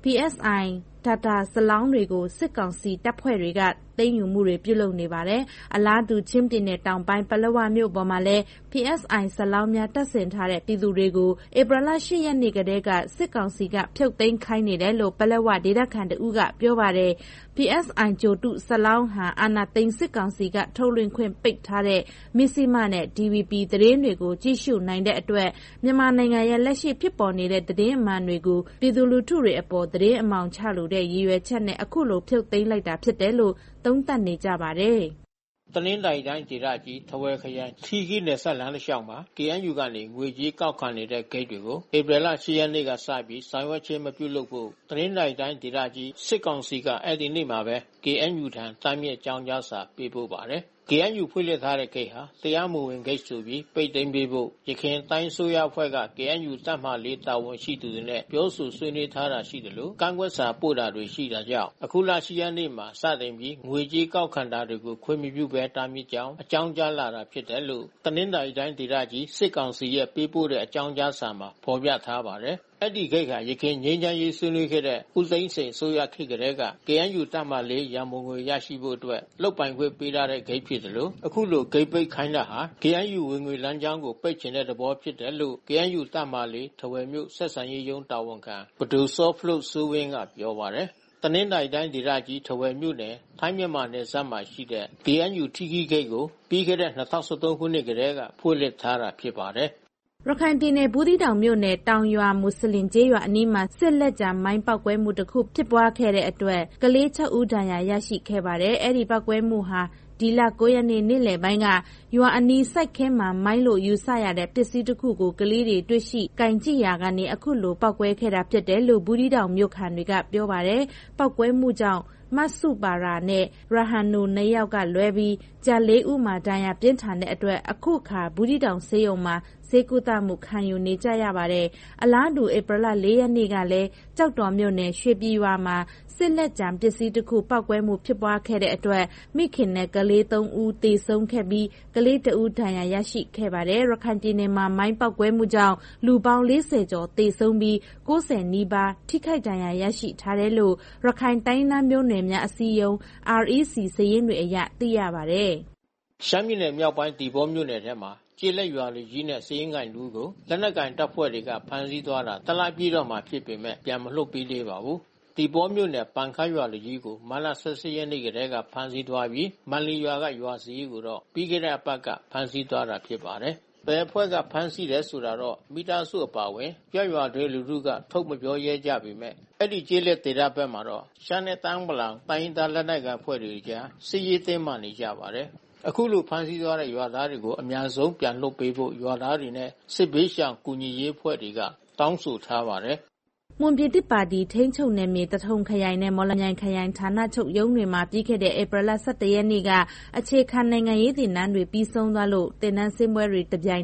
PSI Tata စလောင်းတွေကိုစစ်ကောင်စီတပ်ဖွဲ့တွေကသိမ်းယူမှုတွေပြုလုပ်နေပါတယ်။အလားတူချင်းပြည်နယ်တောင်ပိုင်းပလက်ဝမြို့ပေါ်မှာလည်း PSI စလောင်းများတပ်ဆင်ထားတဲ့ပြည်သူတွေကိုဧပြီလ 8 ရက်နေ့ကတည်းကစစ်ကောင်စီကဖြုတ်သိမ်းခိုင်းနေတယ်လို့ပလက်ဝဒေသခံတဦးကပြောပါတယ်။ PSI ကြိုတုစလောင်းဟာအာဏာသိမ်းစစ်ကောင်စီကထုတ်လွှင့်ခွင့်ပိတ်ထားတဲ့မစ္စည်းမနဲ့ DVB သတင်းတွေကိုကြည့်ရှုနိုင်တဲ့အတွက်မြန်မာနိုင်ငံရဲ့လက်ရှိဖြစ်ပေါ်နေတဲ့သတင်းအမှန်တွေကိုပြည်သူလူထုတွေအပေါ်သတင်းအမှောင်ချလို့တဲ့ရည်ရွယ်ချက်နဲ့အခုလိုဖြုတ်သိမ်းလိုက်တာဖြစ်တယ်လို့သုံးသပ်နေကြပါတယ်တနင်္သာရီတိုင်းဒေသကြီးထဝယ်ခရိုင်ထီခီနယ်ဆက်လမ်းတစ်လျှောက်မှာ KNU ကနေငွေကြေးကောက်ခံနေတဲ့ဂိတ်တွေကိုဧပြီလ 10 ရက်နေ့ကစပြီးဆောင်ရွက်ခြင်းမပြုလုပ်ဖို့တနင်္သာရီတိုင်းဒေသကြီးစစ်ကောင်စီကအဲ့ဒီနေ့မှာပဲ KNU ထံတားမြစ်ကြောင်းကြားစာပေးပို့ပါတယ်KNU ဖွင့်လှစ်ထားတဲ့ဂိတ်ဟာတရားမဝင်ဂိတ်ဆိုပြီးပိတ်သိမ်းပေးဖို့ရခိုင်တိုင်းဆိုရအဖွဲ့က KNU တပ်မ4တာဝန်ရှိသူတွေနဲ့ပြောဆိုဆွေးနွေးထားတာရှိတယ်လို့ကန့်ကွက်စာပို့တာတွေရှိတာကြောင့်အခုလ 10 ရက်နေ့မှာစတင်ပြီးငွေကြေးကောက်ခံတာတွေကိုခွင့်မပြုဘဲတားမြစ်ကြောင်းအကြောင်းကြားလာတာဖြစ်တယ်လို့တနင်္သာရီတိုင်းဒေသကြီးစစ်ကောင်စီရဲ့ပေးပို့တဲ့အကြောင်းကြားစာမှာဖော်ပြထားပါတယ်အဲ့ဒီဂိတ်ကရခိုင်ငြိမ်းချမ်းရေးဆွေးနွေးခဲ့တဲ့ဦးသိန်းစိန်ဆိုရခေတ်ကလေးက KNU တပ်မ4ရန်ပုံငွေရရှိဖို့အတွက်လုတ်ပိုင်ခွင့်ပေးထားတဲ့ဂိတ်ဖြစ်တယ်လို့အခုလိုဂိတ်ပိတ်ခိုင်းတာဟာ KNU ဝင်ငွေလမ်းကြောင်းကိုပိတ်ချင်တဲ့သဘောဖြစ်တယ်လို့ KNU တပ်မ4ထဝယ်မြို့ဆက်ဆံရေးရုံးတာဝန်ခံဘဒူစောဖလုတ်စိုးဝင်းကပြောပါတယ်တနင်္သာရီတိုင်းဒေသကြီးထဝယ်မြို့နယ်ထိုင်းမြန်မာနယ်စပ်မှာရှိတဲ့ KNU ထီခီဂိတ်ကိုပြီးခဲ့တဲ့2013ခုနှစ်ကတည်းကဖွင့်လှစ်ထားတာဖြစ်ပါတယ်ရခိုင်ပြည်နယ်ဘူးသီးတောင်မြို့နယ်တောင်ရွာမွတ်စလင်ကျေးရွာအနီးမှာစစ်လက်ကျန်မိုင်းပောက်ကွဲမှုတစ်ခုဖြစ်ပွားခဲ့တဲ့အတွက်ကလေး6ဦးဒဏ်ရာရရှိခဲ့ပါတယ်။အဲ့ဒီပောက်ကွဲမှုဟာဒီလ 9 ရက်နေ့နေ့လယ်ပိုင်းကရွာအနီးစိုက်ခင်းမှာမိုင်းလို့ယူဆရတဲ့ပစ္စည်းတစ်ခုကိုကလေးတွေတွေ့ရှိကင်ကြည့်ရာကနေအခုလိုပောက်ကွဲခဲ့တာဖြစ်တယ်လို့ဘူးသီးတောင်မြို့ခံတွေကပြောပါတယ်။ပောက်ကွဲမှုကြောင့်မဆုပါရာနဲ့ရဟန်နို2ယောက်ကလွဲပြီးကြ4ဦးမှာဒဏ်ရာပြင်းထန်တဲ့အတွက်အခုခါဘူးသီးတောင်ဆေးရုံမှာဆေးကုသမှုခံယူနေကြရပါတယ်။အလားတူဧပြီလ 4 ရက်နေ့ကလည်းကြောက်တော်မြို့နယ်ရွှေပြည်ရွာမှာစစ်လက်ကျန်ပစ္စည်းတစ်ခုပောက်ကွဲမှုဖြစ်ပွားခဲ့တဲ့အတွက်မိခင်နဲ့ကလေး3ဦးသေဆုံးခဲ့ပြီးကလေး2ဦးဒဏ်ရာရရှိခဲ့ပါတယ်။ရခိုင်ပြည်နယ်မှာမိုင်းပောက်ကွဲမှုကြောင့်လူပေါင်း40ကျော်သေဆုံးပြီး90နီးပါးထိခိုက်ဒဏ်ရာရရှိထားတယ်လို့ရခိုင်တိုင်းသားမျိုးနွယ်များအစည်းအရုံး REC စာရင်းတွေအရသိရပါတယ်။ရှမ်းပြည်နယ်မြောက်ပိုင်းဒီဘောမြို့နယ်ထဲမှာကျေးလက်ရွာလူကြီးနဲ့စည်ရင်ကိုင်လူကိုလက်နက်ကင်တပ်ဖွဲ့တွေကဖမ်းဆီးသွားတာတလပြည့်တော့မှဖြစ်ပေမဲ့ပြန်မလွှတ်ပေးသေးပါဘူး။ဒီဘောမြို့နယ်ပန်ခတ်ရွာလူကြီးကိုမလ18ရက်နေ့ကတည်းကဖမ်းဆီးသွားပြီးမန်လီရွာကရွာစည်းကိုတော့ပြီးခဲ့တဲ့အပတ်ကဖမ်းဆီးသွားတာဖြစ်ပါတယ်။ဘယ်အဖွဲ့ကဖမ်းဆီးတယ်ဆိုတာတော့မိသားစုအပါဝင်ရွာတွင်လူထုကထုတ်မပြောရဲကြပေမဲ့အဲ့ဒီကျေးလက်ဒေသဘက်မှာတော့ရှမ်းနဲ့တန်းပလောင်တိုင်းသားလက်နက်ကိုင်ဖွဲ့တွေကြားစစ်ရေးတင်းမာနေကြပါတယ်။အခုလိုဖမ်းဆီးသွားတဲ့ရွာသားတွေကိုအများဆုံးပြန်လွှတ်ပေးဖို့ရွာသားတွေနဲ့စစ်ဘေးရှောင်ကူညီရေးဖွဲ့တွေကတောင်းဆိုထားပါတယ်။မွန်ပြည်သစ်ပါတီထိန်းချုပ်နယ်မြေတထုံခရိုင်နဲ့မော်လမြိုင်ခရိုင်ဌာနချုပ်ရုံးတွေမှာပြီးခဲ့တဲ့ဧပြီလ 17 ရက်နေ့ကအခြေခံနိုင်ငံရေးသင်တန်းတွေပြီးဆုံးသွားလို့သင်တန်းဆင်းပွဲတွေတပြိုင်နက်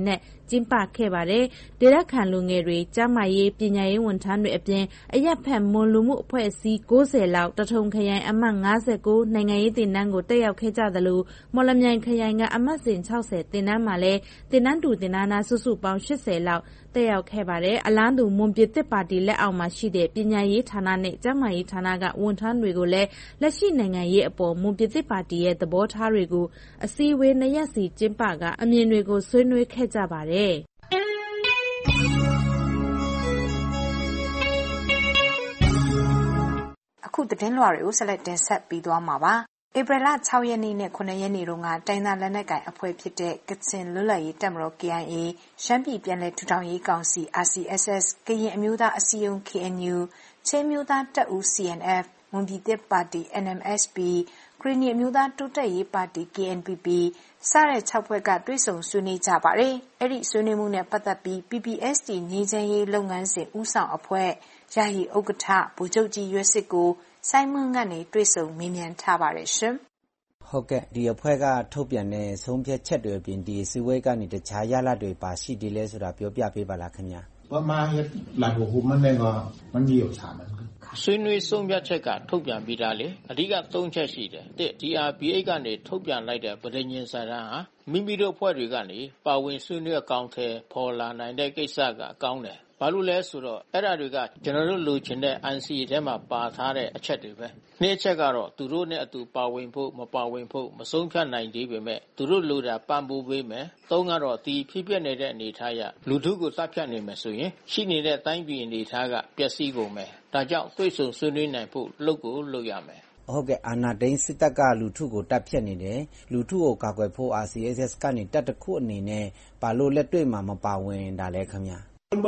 ကျင်းပခဲ့ပါတယ်။ဒေသခံလူငယ်တွေကျန်းမာရေးပညာရေးဝန်ထမ်းတွေအပြင်အရပ်ဖက်မွန်လူမှုအဖွဲ့အစည်း90လောက်တထုံခရိုင်အမှတ်59နိုင်ငံရေးသင်တန်းကိုတက်ရောက်ခဲ့ကြသလိုမော်လမြိုင်ခရိုင်ကအမှတ်စဉ်60သင်တန်းမှာလည်းသင်တန်းတူသင်တန်းသားစုစုပေါင်း80လောက်တက်ရောက်ခဲ့ပါတယ်။အလားတူမွန်ပြည်သစ်ပါတီလက်အောက်မှာရှိတဲ့ပညာရေးဌာနနဲ့ကျန်းမာရေးဌာနကဝန်ထမ်းတွေကိုလည်းလက်ရှိနိုင်ငံရေးအပေါ်မွန်ပြည်သစ်ပါတီရဲ့သဘောထားတွေကိုအစည်းအဝေး2ရက်စီကျင်းပကအမြင်တွေကိုဆွေးနွေးခဲ့ကြပါတယ်။အခုသတင်းလွှာတွေကိုဆက်လက်တင်ဆက်ပြီးသွားမှာပါ။ဧပြီလ6ရက်နေ့နဲ့9ရက်နေ့တုန်းကတိုင်းသားလက်နက်ကိုင်အဖွဲ့ဖြစ်တဲ့ကချင်လွတ်လပ်ရေးတပ်မတော် KIA ရှမ်းပြည်ပြည်နယ်ထူထောင်ရေးကောင်စီ RCSS ကရင်အမျိုးသားအစည်းအရုံး KNU ချင်းမျိုးသားတပ်ဦး CNF မွန်ပြည်သစ်ပါတီ NMSP ကရင်နီအမျိုးသားတိုးတက်ရေးပါတီ KNPP စတဲ့6ဖွဲ့ကတွေ့ဆုံဆွေးနွေးကြပါတယ်။အဲ့ဒီဆွေးနွေးမှုနဲ့ပတ်သက်ပြီး PPST ငြိမ်းချမ်းရေးလုပ်ငန်းစဉ်ဦးဆောင်အဖွဲ့ယာယီဥက္ကဋ္ဌဗိုလ်ချုပ်ကြီးရွက်စစ်ကိုစိုင်းမွန်းကနေတွေ့ဆုံမေးမြန်းထားပါတယ်ရှင်။ဟုတ်ကဲ့ဒီအဖွဲ့ကထုတ်ပြန်တဲ့ဆုံးဖြတ်ချက်တွေအပြင်ဒီစည်းဝေးကနေတခြားရလဒ်တွေပါရှိတယ်လဲဆိုတာပြောပြပေးပါလားခင်ဗျာ။ဆွေးနွေးဆုံးဖြတ်ချက်ကထုတ်ပြန်ပြီးသားလေအဓိက3ချက်ရှိတယ်။DRPH ကနေထုတ်ပြန်လိုက်တဲ့ပဋိညာဉ်စာတမ်းဟာမိမိတို့ဖွဲ့တွေကနေပါဝင်ဆွေးနွေးအကောင့်ထဲပေါ်လာနိုင်တဲ့ကိစ္စကအကောင်းတယ်။ဘာလို့လဲဆိုတော့အဲ့ဒါတွေကကျွန်တော်တို့လိုချင်တဲ့ NCA ထဲမှာပါထားတဲ့အချက်တွေပဲ။နေ့ချက်ကတော့သူတို့နဲ့အတူပါဝင်ဖို့မပါဝင်ဖို့မဆုံးဖြတ်နိုင်သေးပေမဲ့သူတို့လိုတာပံ့ပိုးပေးမယ်။သုံးကတော့ဒီဖြစ်ပျက်နေတဲ့အနေထားရလူထုကိုတပ်ဖြတ်နေမယ်ဆိုရင်ရှိနေတဲ့တိုင်းပြည်အနေထားကပျက်စီးကုန်မယ်။ဒါကြောင့်တွေ့ဆုံဆွေးနွေးနိုင်ဖို့လုပ်ရမယ်။ဟုတ်ကဲ့အာဏာသိမ်းစစ်တပ်ကလူထုကိုတပ်ဖြတ်နေတယ်လူထုကိုကာကွယ်ဖို့ RCSS ကနေတပ်တစ်ခုအနေနဲ့ပါလို့လက်တွေ့မှာမပါဝင်တာလဲခင်ဗျာ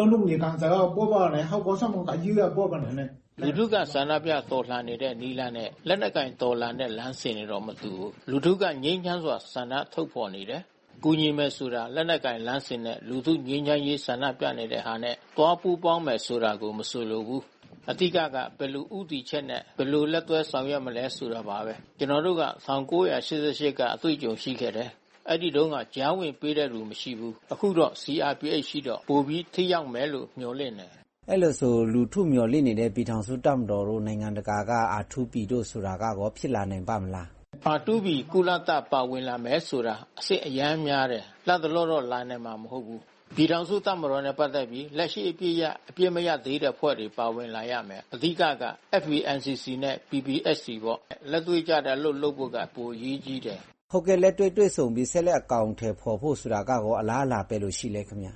လူထုကဆန္ဒပြတော်လှန်နေတဲ့နီလန်းနဲ့လက်နက်ကင်တော်လှန်တဲ့လမ်းစဉ်တွေတော့မတူဘူးလူထုကငြိမ်းချမ်းစွာဆန္ဒထုတ်ဖော်နေတယ်ကူညီမယ်ဆိုတာလက်နက်ကင်လမ်းစဉ်နဲ့လူထုငြိမ်းချမ်းရေးဆန္ဒပြနေတဲ့ဟာနဲ့တွားပူးပေါင်းမယ်ဆိုတာကိုမဆိုလိုဘူးအတိကကဘယ်လိုဥတီချက်နဲ့ဘယ်လိုလက်သွဲဆောင်ရွက်မလဲဆိုတာပါပဲကျွန်တော်တို့က1988ကအတွေ့အကြုံရှိခဲ့တယ်အဲ့ဒီတုန်းကကြားဝင်ပေးတဲ့လူမရှိဘူးအခုတော့ CRPH ရှိတော့ပိုပြီးထိရောက်မယ်လို့မျှော်လင့်တယ်အဲ့လိုဆိုလူထုမျှော်လင့်နေတဲ့ပြည်ထောင်စုတပ်မတော်တို့နိုင်ငံတကာကR2Pတို့ဆိုတာကောဖြစ်လာနိုင်ပါမလား R2P ကုလတပ်ပါဝင်လာမယ်ဆိုတာအစစ်အယမ်းများတယ်လက်တလောတော့လာနိုင်မှာမဟုတ်ဘူးပြည်ထောင်စုတပ်မတော်နဲ့ပတ်သက်ပြီးလက်ရှိအပြည့်မရသေးတဲ့ဖွဲ့တွေပါဝင်လာရမယ်အဓိက FPNCC နဲ့ PPSC ပေါ့လက်တွေ့ကြတဲ့လုပ်ဖို့ကပိုရေးကြီးတယ်ဟုတ်ကဲ့လက်တွေ့ဆုံပြီးဆက်လက်အကောင့်ထဲပေါ်ဖို့ဆိုတာကောအလားအလာပဲလို့ရှိလဲခင်ဗျာ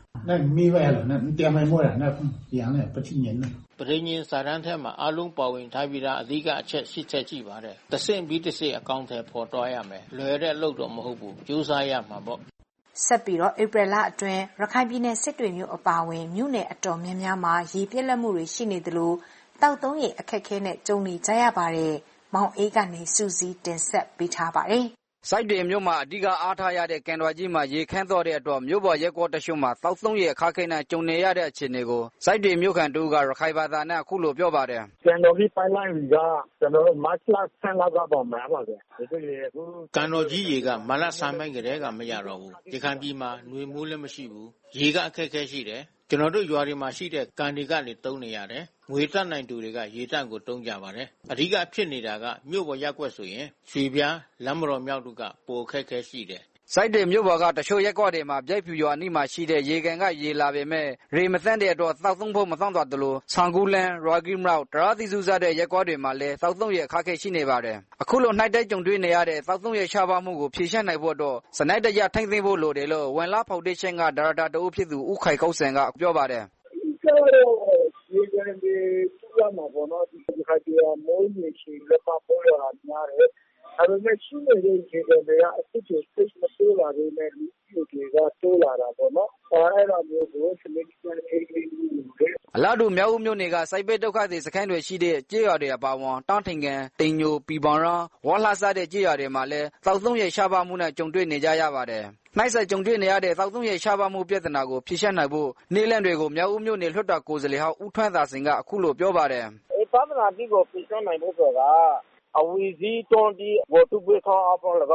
ပရိညင်စာတမ်းထဲမှာအလုံးပါဝင်ထားပြီးသားအဓိကအချက်8ချက်ရှိပါတယ်တစ်ဆင့်ပြီးတစ်ဆင့်အကောင့်ထဲပေါ်သွားရမယ်လွယ်တဲ့အလုပ်တော့မဟုတ်ဘူးကြိုးစားရမှာပေါ့ဆက်ပြီးတော့ဧပြီလအတွင်းရခိုင်ပြည်နယ်စစ်တွေမြို့အပါအဝင်မြို့နယ်အတော်များများမှာရေပြက်လက်မှုတွေရှိနေသလိုတောက်သုံးရေအခက်ခဲနဲ့ကြုံနေကြရပါတယ်။မောင်အေးကနေစူးစီးတင်ဆက်ပေးထားပါတယ်။စိုက်တွေမြို့မှာအဓိကအားထားရတဲ့ကန်တော်ကြီးမှာရေခမ်းတော့တဲ့အတွက်မြို့ပေါ်ရက်ကွက်တချို့မှာတောက်သုံးရေအခက်ခဲနဲ့ကြုံနေရတဲ့အခြေအနေကိုစိုက်တွေမြို့ခံတို့ကရခိုင်ဘာသာနဲ့အခုလိုပြောပါတယ်။ကန်တော်ကြီးပိုင်လိုင်းကကျွန်တော်တို့မတ်လ10လကပေါ်မှာပါဗျ။ဒီလေအခုကန်တော်ကြီးရေကမလဆမ်းပိုင်းကလေးကမရတော့ဘူး။ဒီခံပြည်မှာຫນွေမိုးလည်းမရှိဘူး။ရေကအခက်ခဲရှိတယ်။ကျွန်တော်တို့ရွာတွေမှာရှိတဲ့ကန်တွေကနေတုံးနေရတယ်။ငွေတက်နိုင်သူတွေကရေတန့်ကိုတုံးကြပါတယ်။အဓိကဖြစ်နေတာကမြို့ပေါ်ရက်ကွက်ဆိုရင်ရွှေပြားလမ်းမတော်မြောက်တို့ကပိုခက်ခဲရှိတယ်စိုက်တွေမြို့ပေါ်ကတချို့ရက်ကွက်တွေမှာပြိုက်ဖြူရွာအနီးမှာရှိတဲ့ရေကန်ကရေလာပေမဲ့ရေမသန့်တဲ့အတွက်သောက်သုံးဖို့မသန့်သွားသလိုဆန်ကူလန်ရော်ဂီမောက်တရာသီစုစားတဲ့ရက်ကွက်တွေမှာလည်းသောက်သုံးရေအခက်ခဲရှိနေပါတယ်အခုလိုနှိုက်တိုက်ကြုံတွေ့နေရတဲ့သောက်သုံးရေရှားပါမှုကိုဖြေရှင်းနိုင်ဖို့တော့စနိုက်တရထိမ့်သိမ်းဖို့လိုတယ်လို့ဝန်လာဖောင်ဒေးရှင်းကဒါရိုက်တာတဦးဖြစ်သူဦးခိုင်ကောက်စံကပြောပါတယ်ရေကန်တွေကျလာမှာပေါ့နော်ဒီခါကျမိုးရေရှိလက်မပေါ်ရတာများတယ်အဲ့ဒါနဲ့ရှိနေတဲ့ခြေတွေကအစ်စ်တွေစိတ်မဆိုးလာသေးနဲ့လူတွေကတိုးလာတာပေါ့နော်အဲ့ဒါမျိုးကိုစနစ်ကျတဲ့အေးအေးလေးအလားတူမြောက်ဦးမြို့နယ်ကစိုက်ပိတ်ဒုက္ခသည်စခန်းတွေရှိတဲ့ကြေးရွာတွေအပါအဝင်တောင်းထင်ကန်တင်ညိုပီပောင်ရောဝါလှဆတဲ့ကြေးရွာတွေမှာလည်းသောက်သုံးရေရှားပါမှုနဲ့ကြုံတွေ့နေကြရပါတယ်နှိုက်ဆက်ကြုံတွေ့နေရတဲ့သောက်သုံးရေရှားပါမှုပြဿနာကိုဖြေရှင်းနိုင်ဖို့နေလန့်တွေကိုမြောက်ဦးမြို့နယ်လွှတ်တော်ကိုယ်စားလှယ်ဟောင်းဦးထွန်းသာစင်ကအခုလိုပြောပါတယ်ပြဿနာကြီးကိုဖြေရှင်းနိုင်ဖို့ဆိုတာအဝီစီတွန်ဒီဝတ်တူပွေခေါ်အပေါ်၎င်း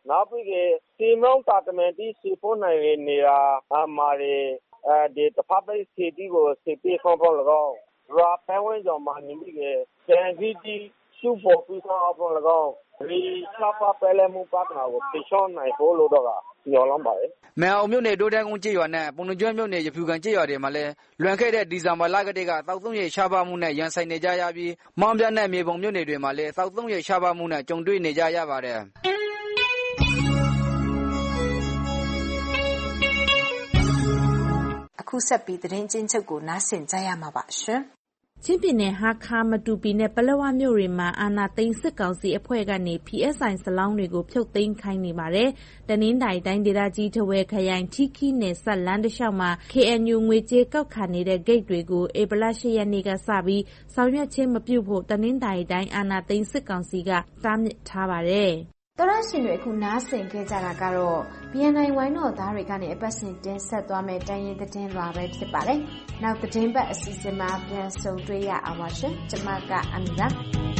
နောက်ပြီးစီမံတာတမန်တီစီဖို့နိုင်နေတာမာရီဒီတဖက်ပဲစီတီကိုစီပီခေါ်ပေါ်လောရာပဲဝင်ကြောင့်မာနေပြီးကျန်စီတီစုဖို့ပြီးတော့ပေါ်လောဒီချပါပဲလေမူပါကနာကိုပြချောင်းနိုင်ဖို့လို့တော့ညော်လမ်းပါတယ်။မယ်အောင်မြို့နယ်တိုးတန်းကုန်းကျေးရွာနဲ့ပုံနှကျွန်းမြို့နယ်ရဖြူကန်ကျေးရွာတွေမှာလည်းလွန်ခဲ့တဲ့ဒီဇင်ဘာလကတည်းကသောက်သုံးရေရှားပါမှုနဲ့ရန်ဆိုင်နေကြရပြီးမောင်ပြနဲ့မြေပုံမြို့နယ်တွေမှာလည်းသောက်သုံးရေရှားပါမှုနဲ့ကြုံတွေ့နေကြရပါတယ်။အခုဆက်ပြီးသတင်းချင်းချုပ်ကိုနားဆင်ကြရမှာပါရှင်။ချင်းပြည်နယ်ဟာခါမတူပီနဲ့ပလက်ဝမြို့တွေမှာအာဏာသိမ်းစစ်ကောင်စီအဖွဲ့ကနေ PSI စလောင်းတွေကိုဖြုတ်သိမ်းခိုင်းနေပါတယ်။တနင်္သာရီတိုင်းဒေသကြီးထဝယ်ခရိုင်ထီခီနယ်ဆက်လမ်းတစ်လျှောက်မှာ KNU ငွေကြေးကောက်ခံနေတဲ့ဂိတ်တွေကိုဧပြီလ 8 ရက်နေ့ကစပြီးဆောင်ရွက်ခြင်းမပြုဖို့တနင်္သာရီတိုင်းအာဏာသိမ်းစစ်ကောင်စီကတားမြစ်ထားပါတယ်။တော်ရရှင်တွေအခုနားဆင်ခဲ့ကြတာကတော့ BNI ဝိုင်းတော်သားတွေကနေအပတ်စဉ်တင်ဆက်သွားမယ့်တိုင်းရင်းသတင်းလွှာပဲဖြစ်ပါတယ်။နောက်သတင်းပတ်အစီအစဉ်မှာပြန်ဆုံတွေ့ရအောင်ပါရှင်။ကျွန်မကအမီလာ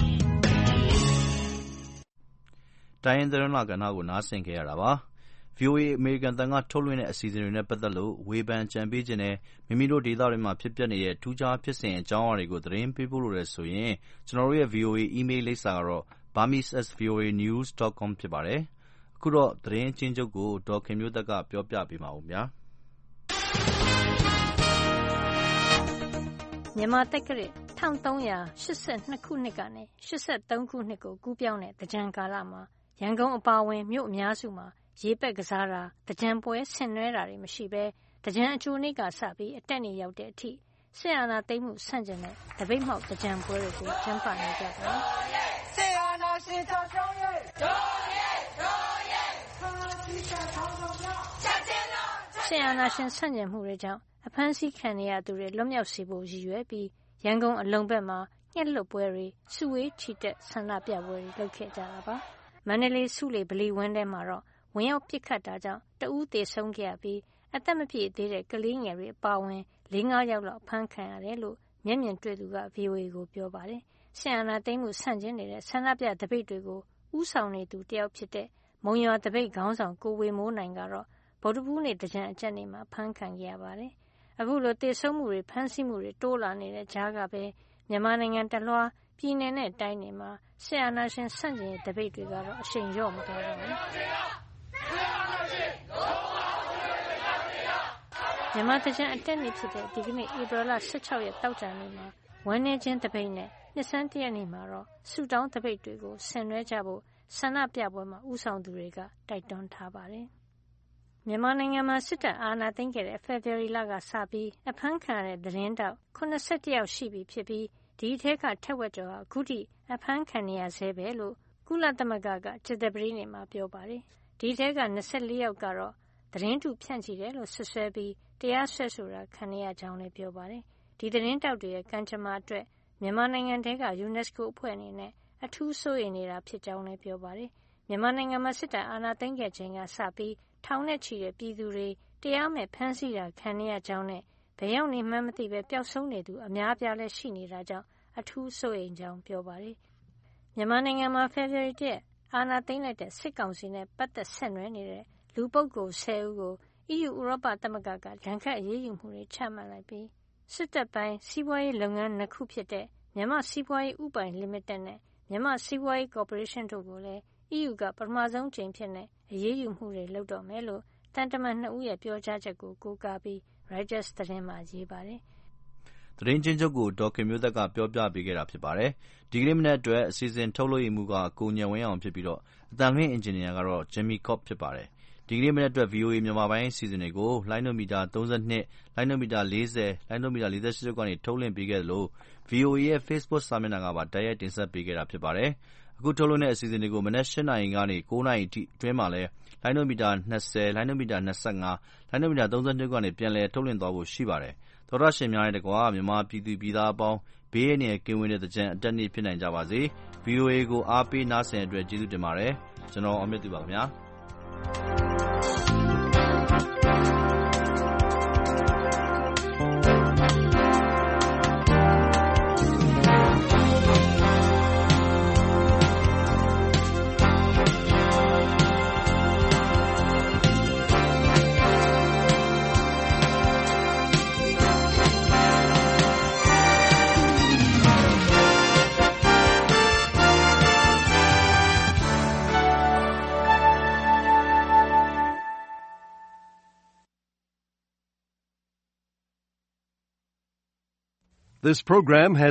တိုင်းရင်းသတင်းလွှာကဏ္ဍကိုနားဆင်ခဲ့ရတာပါ။ VOA အမေရိကန်တန်ကထုတ်လွှင့်တဲ့အစီအစဉ်တွေနဲ့ပတ်သက်လို့ဝေဖန်ကြံပေးခြင်းနဲ့မိမိတို့ဒေသတွေမှာဖြစ်ပျက်နေတဲ့ထူးခြားဖြစ်စဉ်အကြောင်းအရာတွေကိုသတင်းပေးပို့လိုတယ်ဆိုရင်ကျွန်တော်တို့ရဲ့ VOA email လိပ်စာကတော့ burmese@voanews.com ဖြစ်ပါတယ်။အခုတော့သတင်းအချင်းချုပ်ကိုဒေါ်ခင်မျိုးသက်ကပြောပြပေးပါဦးဗျာ။မြန်မာတက္ကရာ1382ခုနှစ်ကနေ83ခုနှစ်ကိုကူးပြောင်းတဲ့သင်္ကြန်ကာလမှာရန်ကုန်အပါအဝင်မြို့အများစုမှာရေပက်ကစားတာသင်္ကြန်ပွဲဆင်နွှဲတာတွေမရှိဘဲသင်္ကြန်အကြိုနေ့ကစပြီးအတက်နေရောက်တဲ့အထိစစ်အာဏာသိမ်းမှုဆန့်ကျင်တဲ့တပိတ်မှောက်သင်္ကြန်ပွဲတွေကိုကျင်းပနေကြပါတယ်။စစ်အာဏာရှင်ကြောင့်ကြောင်းရဲ့စစ်အာဏာရှင်ဆန့်ကျင်မှုတွေကြောင့်အဖမ်းဆီးခံနေရသူတွေလွတ်မြောက်စေဖို့ရည်ရွယ်ပြီးရန်ကုန်အလုံဘက်မှာညှက်လွတ်ပွဲတွေစုဝေးချီတက်ဆန္ဒပြပွဲတွေလုပ်ခဲ့ကြတာပါ။မန္တလေးစုလေဗလီဝင်းထဲမှာတော့ဝင်ရောက်ပစ်ခတ်တာကြောင့်တဦးသေဆုံးခဲ့ရပြီးအသက်မပြည့်သေးတဲ့ကလေးငယ်တွေအပါအဝင် 4-5 ယောက်လောက်အဖမ်းခံရတယ်လို့မျက်မြင်တွေ့သူက VOA ကိုပြောပါတယ်။စစ်အာဏာသိမ်းမှုဆန့်ကျင်နေတဲ့ဆန္ဒပြသပိတ်တွေကိုဦးဆောင်နေသူတယောက်ဖြစ်တဲ့မုံရွာသပိတ်ခေါင်းဆောင်ကိုဝေမိုးနိုင်ကတော့ဗုဒ္ဓဘူးနေ့သင်္ကြန်အကျနေ့မှာဖမ်းခံခဲ့ရပါတယ်။အခုလိုသေဆုံးမှုတွေဖမ်းဆီးမှုတွေတိုးလာနေတဲ့ကြားကပဲမြန်မာနိုင်ငံတလွှားပြည်နယ်နဲ့တိုင်းတွေမှာစစ်အာဏာရှင်ဆန့်ကျင်ရေးသပိတ်တွေကတော့အရှိန်လျော့မသွားတော့ဘူး။မြန်မာသင်္ကြန်အတက်နေ့ဖြစ်တဲ့ဒီကနေ့ဧပြီလ 16 ရက်တောက်ကြနေ့မှာဝမ်းနည်းခြင်းသပိတ်နဲ့နှစ်ဆန်းတရက်နေ့မှာတော့ဆုတောင်းသပိတ်တွေကိုဆင်နွှဲကြဖို့ဆန္ဒပြပွဲမှာဦးဆောင်သူတွေကတိုက်တွန်းထားပါတယ်။မြန်မာနိုင်ငံမှာစစ်တပ်အာဏာသိမ်းခဲ့တဲ့ဖေဖေါ်ဝါရီလကစပြီးအဖမ်းခံရတဲ့သတင်းတောက်81ယောက်ရှိပြီဖြစ်ပြီးဒီအထက်ကထက်ဝက်ကျော်ဟာအခုထိအဖမ်းခံနေရဆဲပဲလို့ကုလသမဂ္ဂကကြာသပတေးနေ့မှာပြောပါတယ်။ဒီအထက်က24ယောက်ကတော့သတင်းတုဖြန့်ချီတယ်လို့ဆွဆွဲပြီးတရားစွဲဆိုတာခံရကြောင်းလည်းပြောပါတယ်။ဒီသတင်းတောက်တွေရဲ့ကံကြမ္မာအတွက်မြန်မာနိုင်ငံထဲက UNESCO အဖွဲ့အနေနဲ့အထူးစိုးရိမ်နေတာဖြစ်ကြောင်းလည်းပြောပါတယ်။မြန်မာနိုင်ငံမှာစစ်တပ်အာဏာသိမ်းခဲ့ချိန်ကစပြီးထောင်နဲ့ချီတဲ့ပြည်သူတွေတရားမဲ့ဖမ်းဆီးတာခံရကြောင်းနဲ့ဘယ်ရောက်နေမှန်းမသိပဲပျောက်ဆုံးနေသူအများအပြားလည်းရှိနေတာကြောင့်အထူးစိုးရိမ်ကြောင်းပြောပါတယ်။မြန်မာနိုင်ငံမှာဖေဖေါ်ဝါရီလအာဏာသိမ်းလိုက်တဲ့စစ်ကောင်စီနဲ့ပတ်သက်ဆက်နွယ်နေတဲ့လူပုဂ္ဂိုလ်10ဦးကို EU ဥရောပသမဂ္ဂကဒဏ်ခတ်အရေးယူမှုတွေချမှတ်လိုက်ပြီးစစ်တပ်ပိုင်းစီးပွားရေးလုပ်ငန်း2ခုဖြစ်တဲ့မြန်မာစီးပွားရေးဥပိုင် Limited နဲ့မြန်မာစီးပွားရေးကော်ပိုရေးရှင်းတို့ကိုလည်း EU ကပထမဆုံးကြိမ်ဖြစ်တဲ့အရေးယူမှုတွေလုပ်တော့မယ်လို့တန်တမန်2ဦးရဲ့ပြောကြားချက်ကိုကိုးကားပြီး Reuters သတင်းမှာရေးပါတယ်။သတင်းချင်းချုပ်ကိုဒေါ်ခင်မျိုးသက်ကပြောပြပေးခဲ့တာဖြစ်ပါတယ်။ဒီကနေ့မနက်အတွက်အစီအစဉ်ထုတ်လွှင့်မှုကကိုညံဝင်းအောင်ဖြစ်ပြီးတော့အတန်လွှင့်အင်ဂျင်နီယာကတော့ Jimmy Cobb ဖြစ်ပါတယ်။ဒီကနေ့မနက်အတွက် VOA မြန်မာပိုင်းအစီအစဉ်တွေကိုလိုင်းနိုမီတာ32လိုင်းနိုမီတာ40လိုင်းနိုမီတာ48တို့ကနေထုတ်လွှင့်ပေးခဲ့သလို VOA ရဲ့ Facebook စာမျက်နှာကပါတိုက်ရိုက်တင်ဆက်ပေးခဲ့တာဖြစ်ပါတယ်။အခုထုတ်လွှင့်တဲ့အစီအစဉ်တွေကိုမနက်8နာရီကနေ9နာရီအထိအတွင်းမှာလဲလိုင်းနိုမီတာ20လိုင်းနိုမီတာ25လိုင်းနိုမီတာ32ကနေပြန်လည်ထုတ်လွှင့်သွားဖို့ရှိပါတယ်။သောရရှင်များရဲ့တကွာမြန်မာပြည်သူပြည်သားအပေါင်းဘေးရန်ရဲ့ကင်းဝေးတဲ့သင်္ကြန်အတက်နေ့ဖြစ်နိုင်ကြပါစေ။ VOA ကိုအားပေးနားဆင်တဲ့အတွက်ကျေးဇူးတင်ပါတယ်။ကျွန်တော်အမြတ်သူပါခင်ဗျာ။ This program has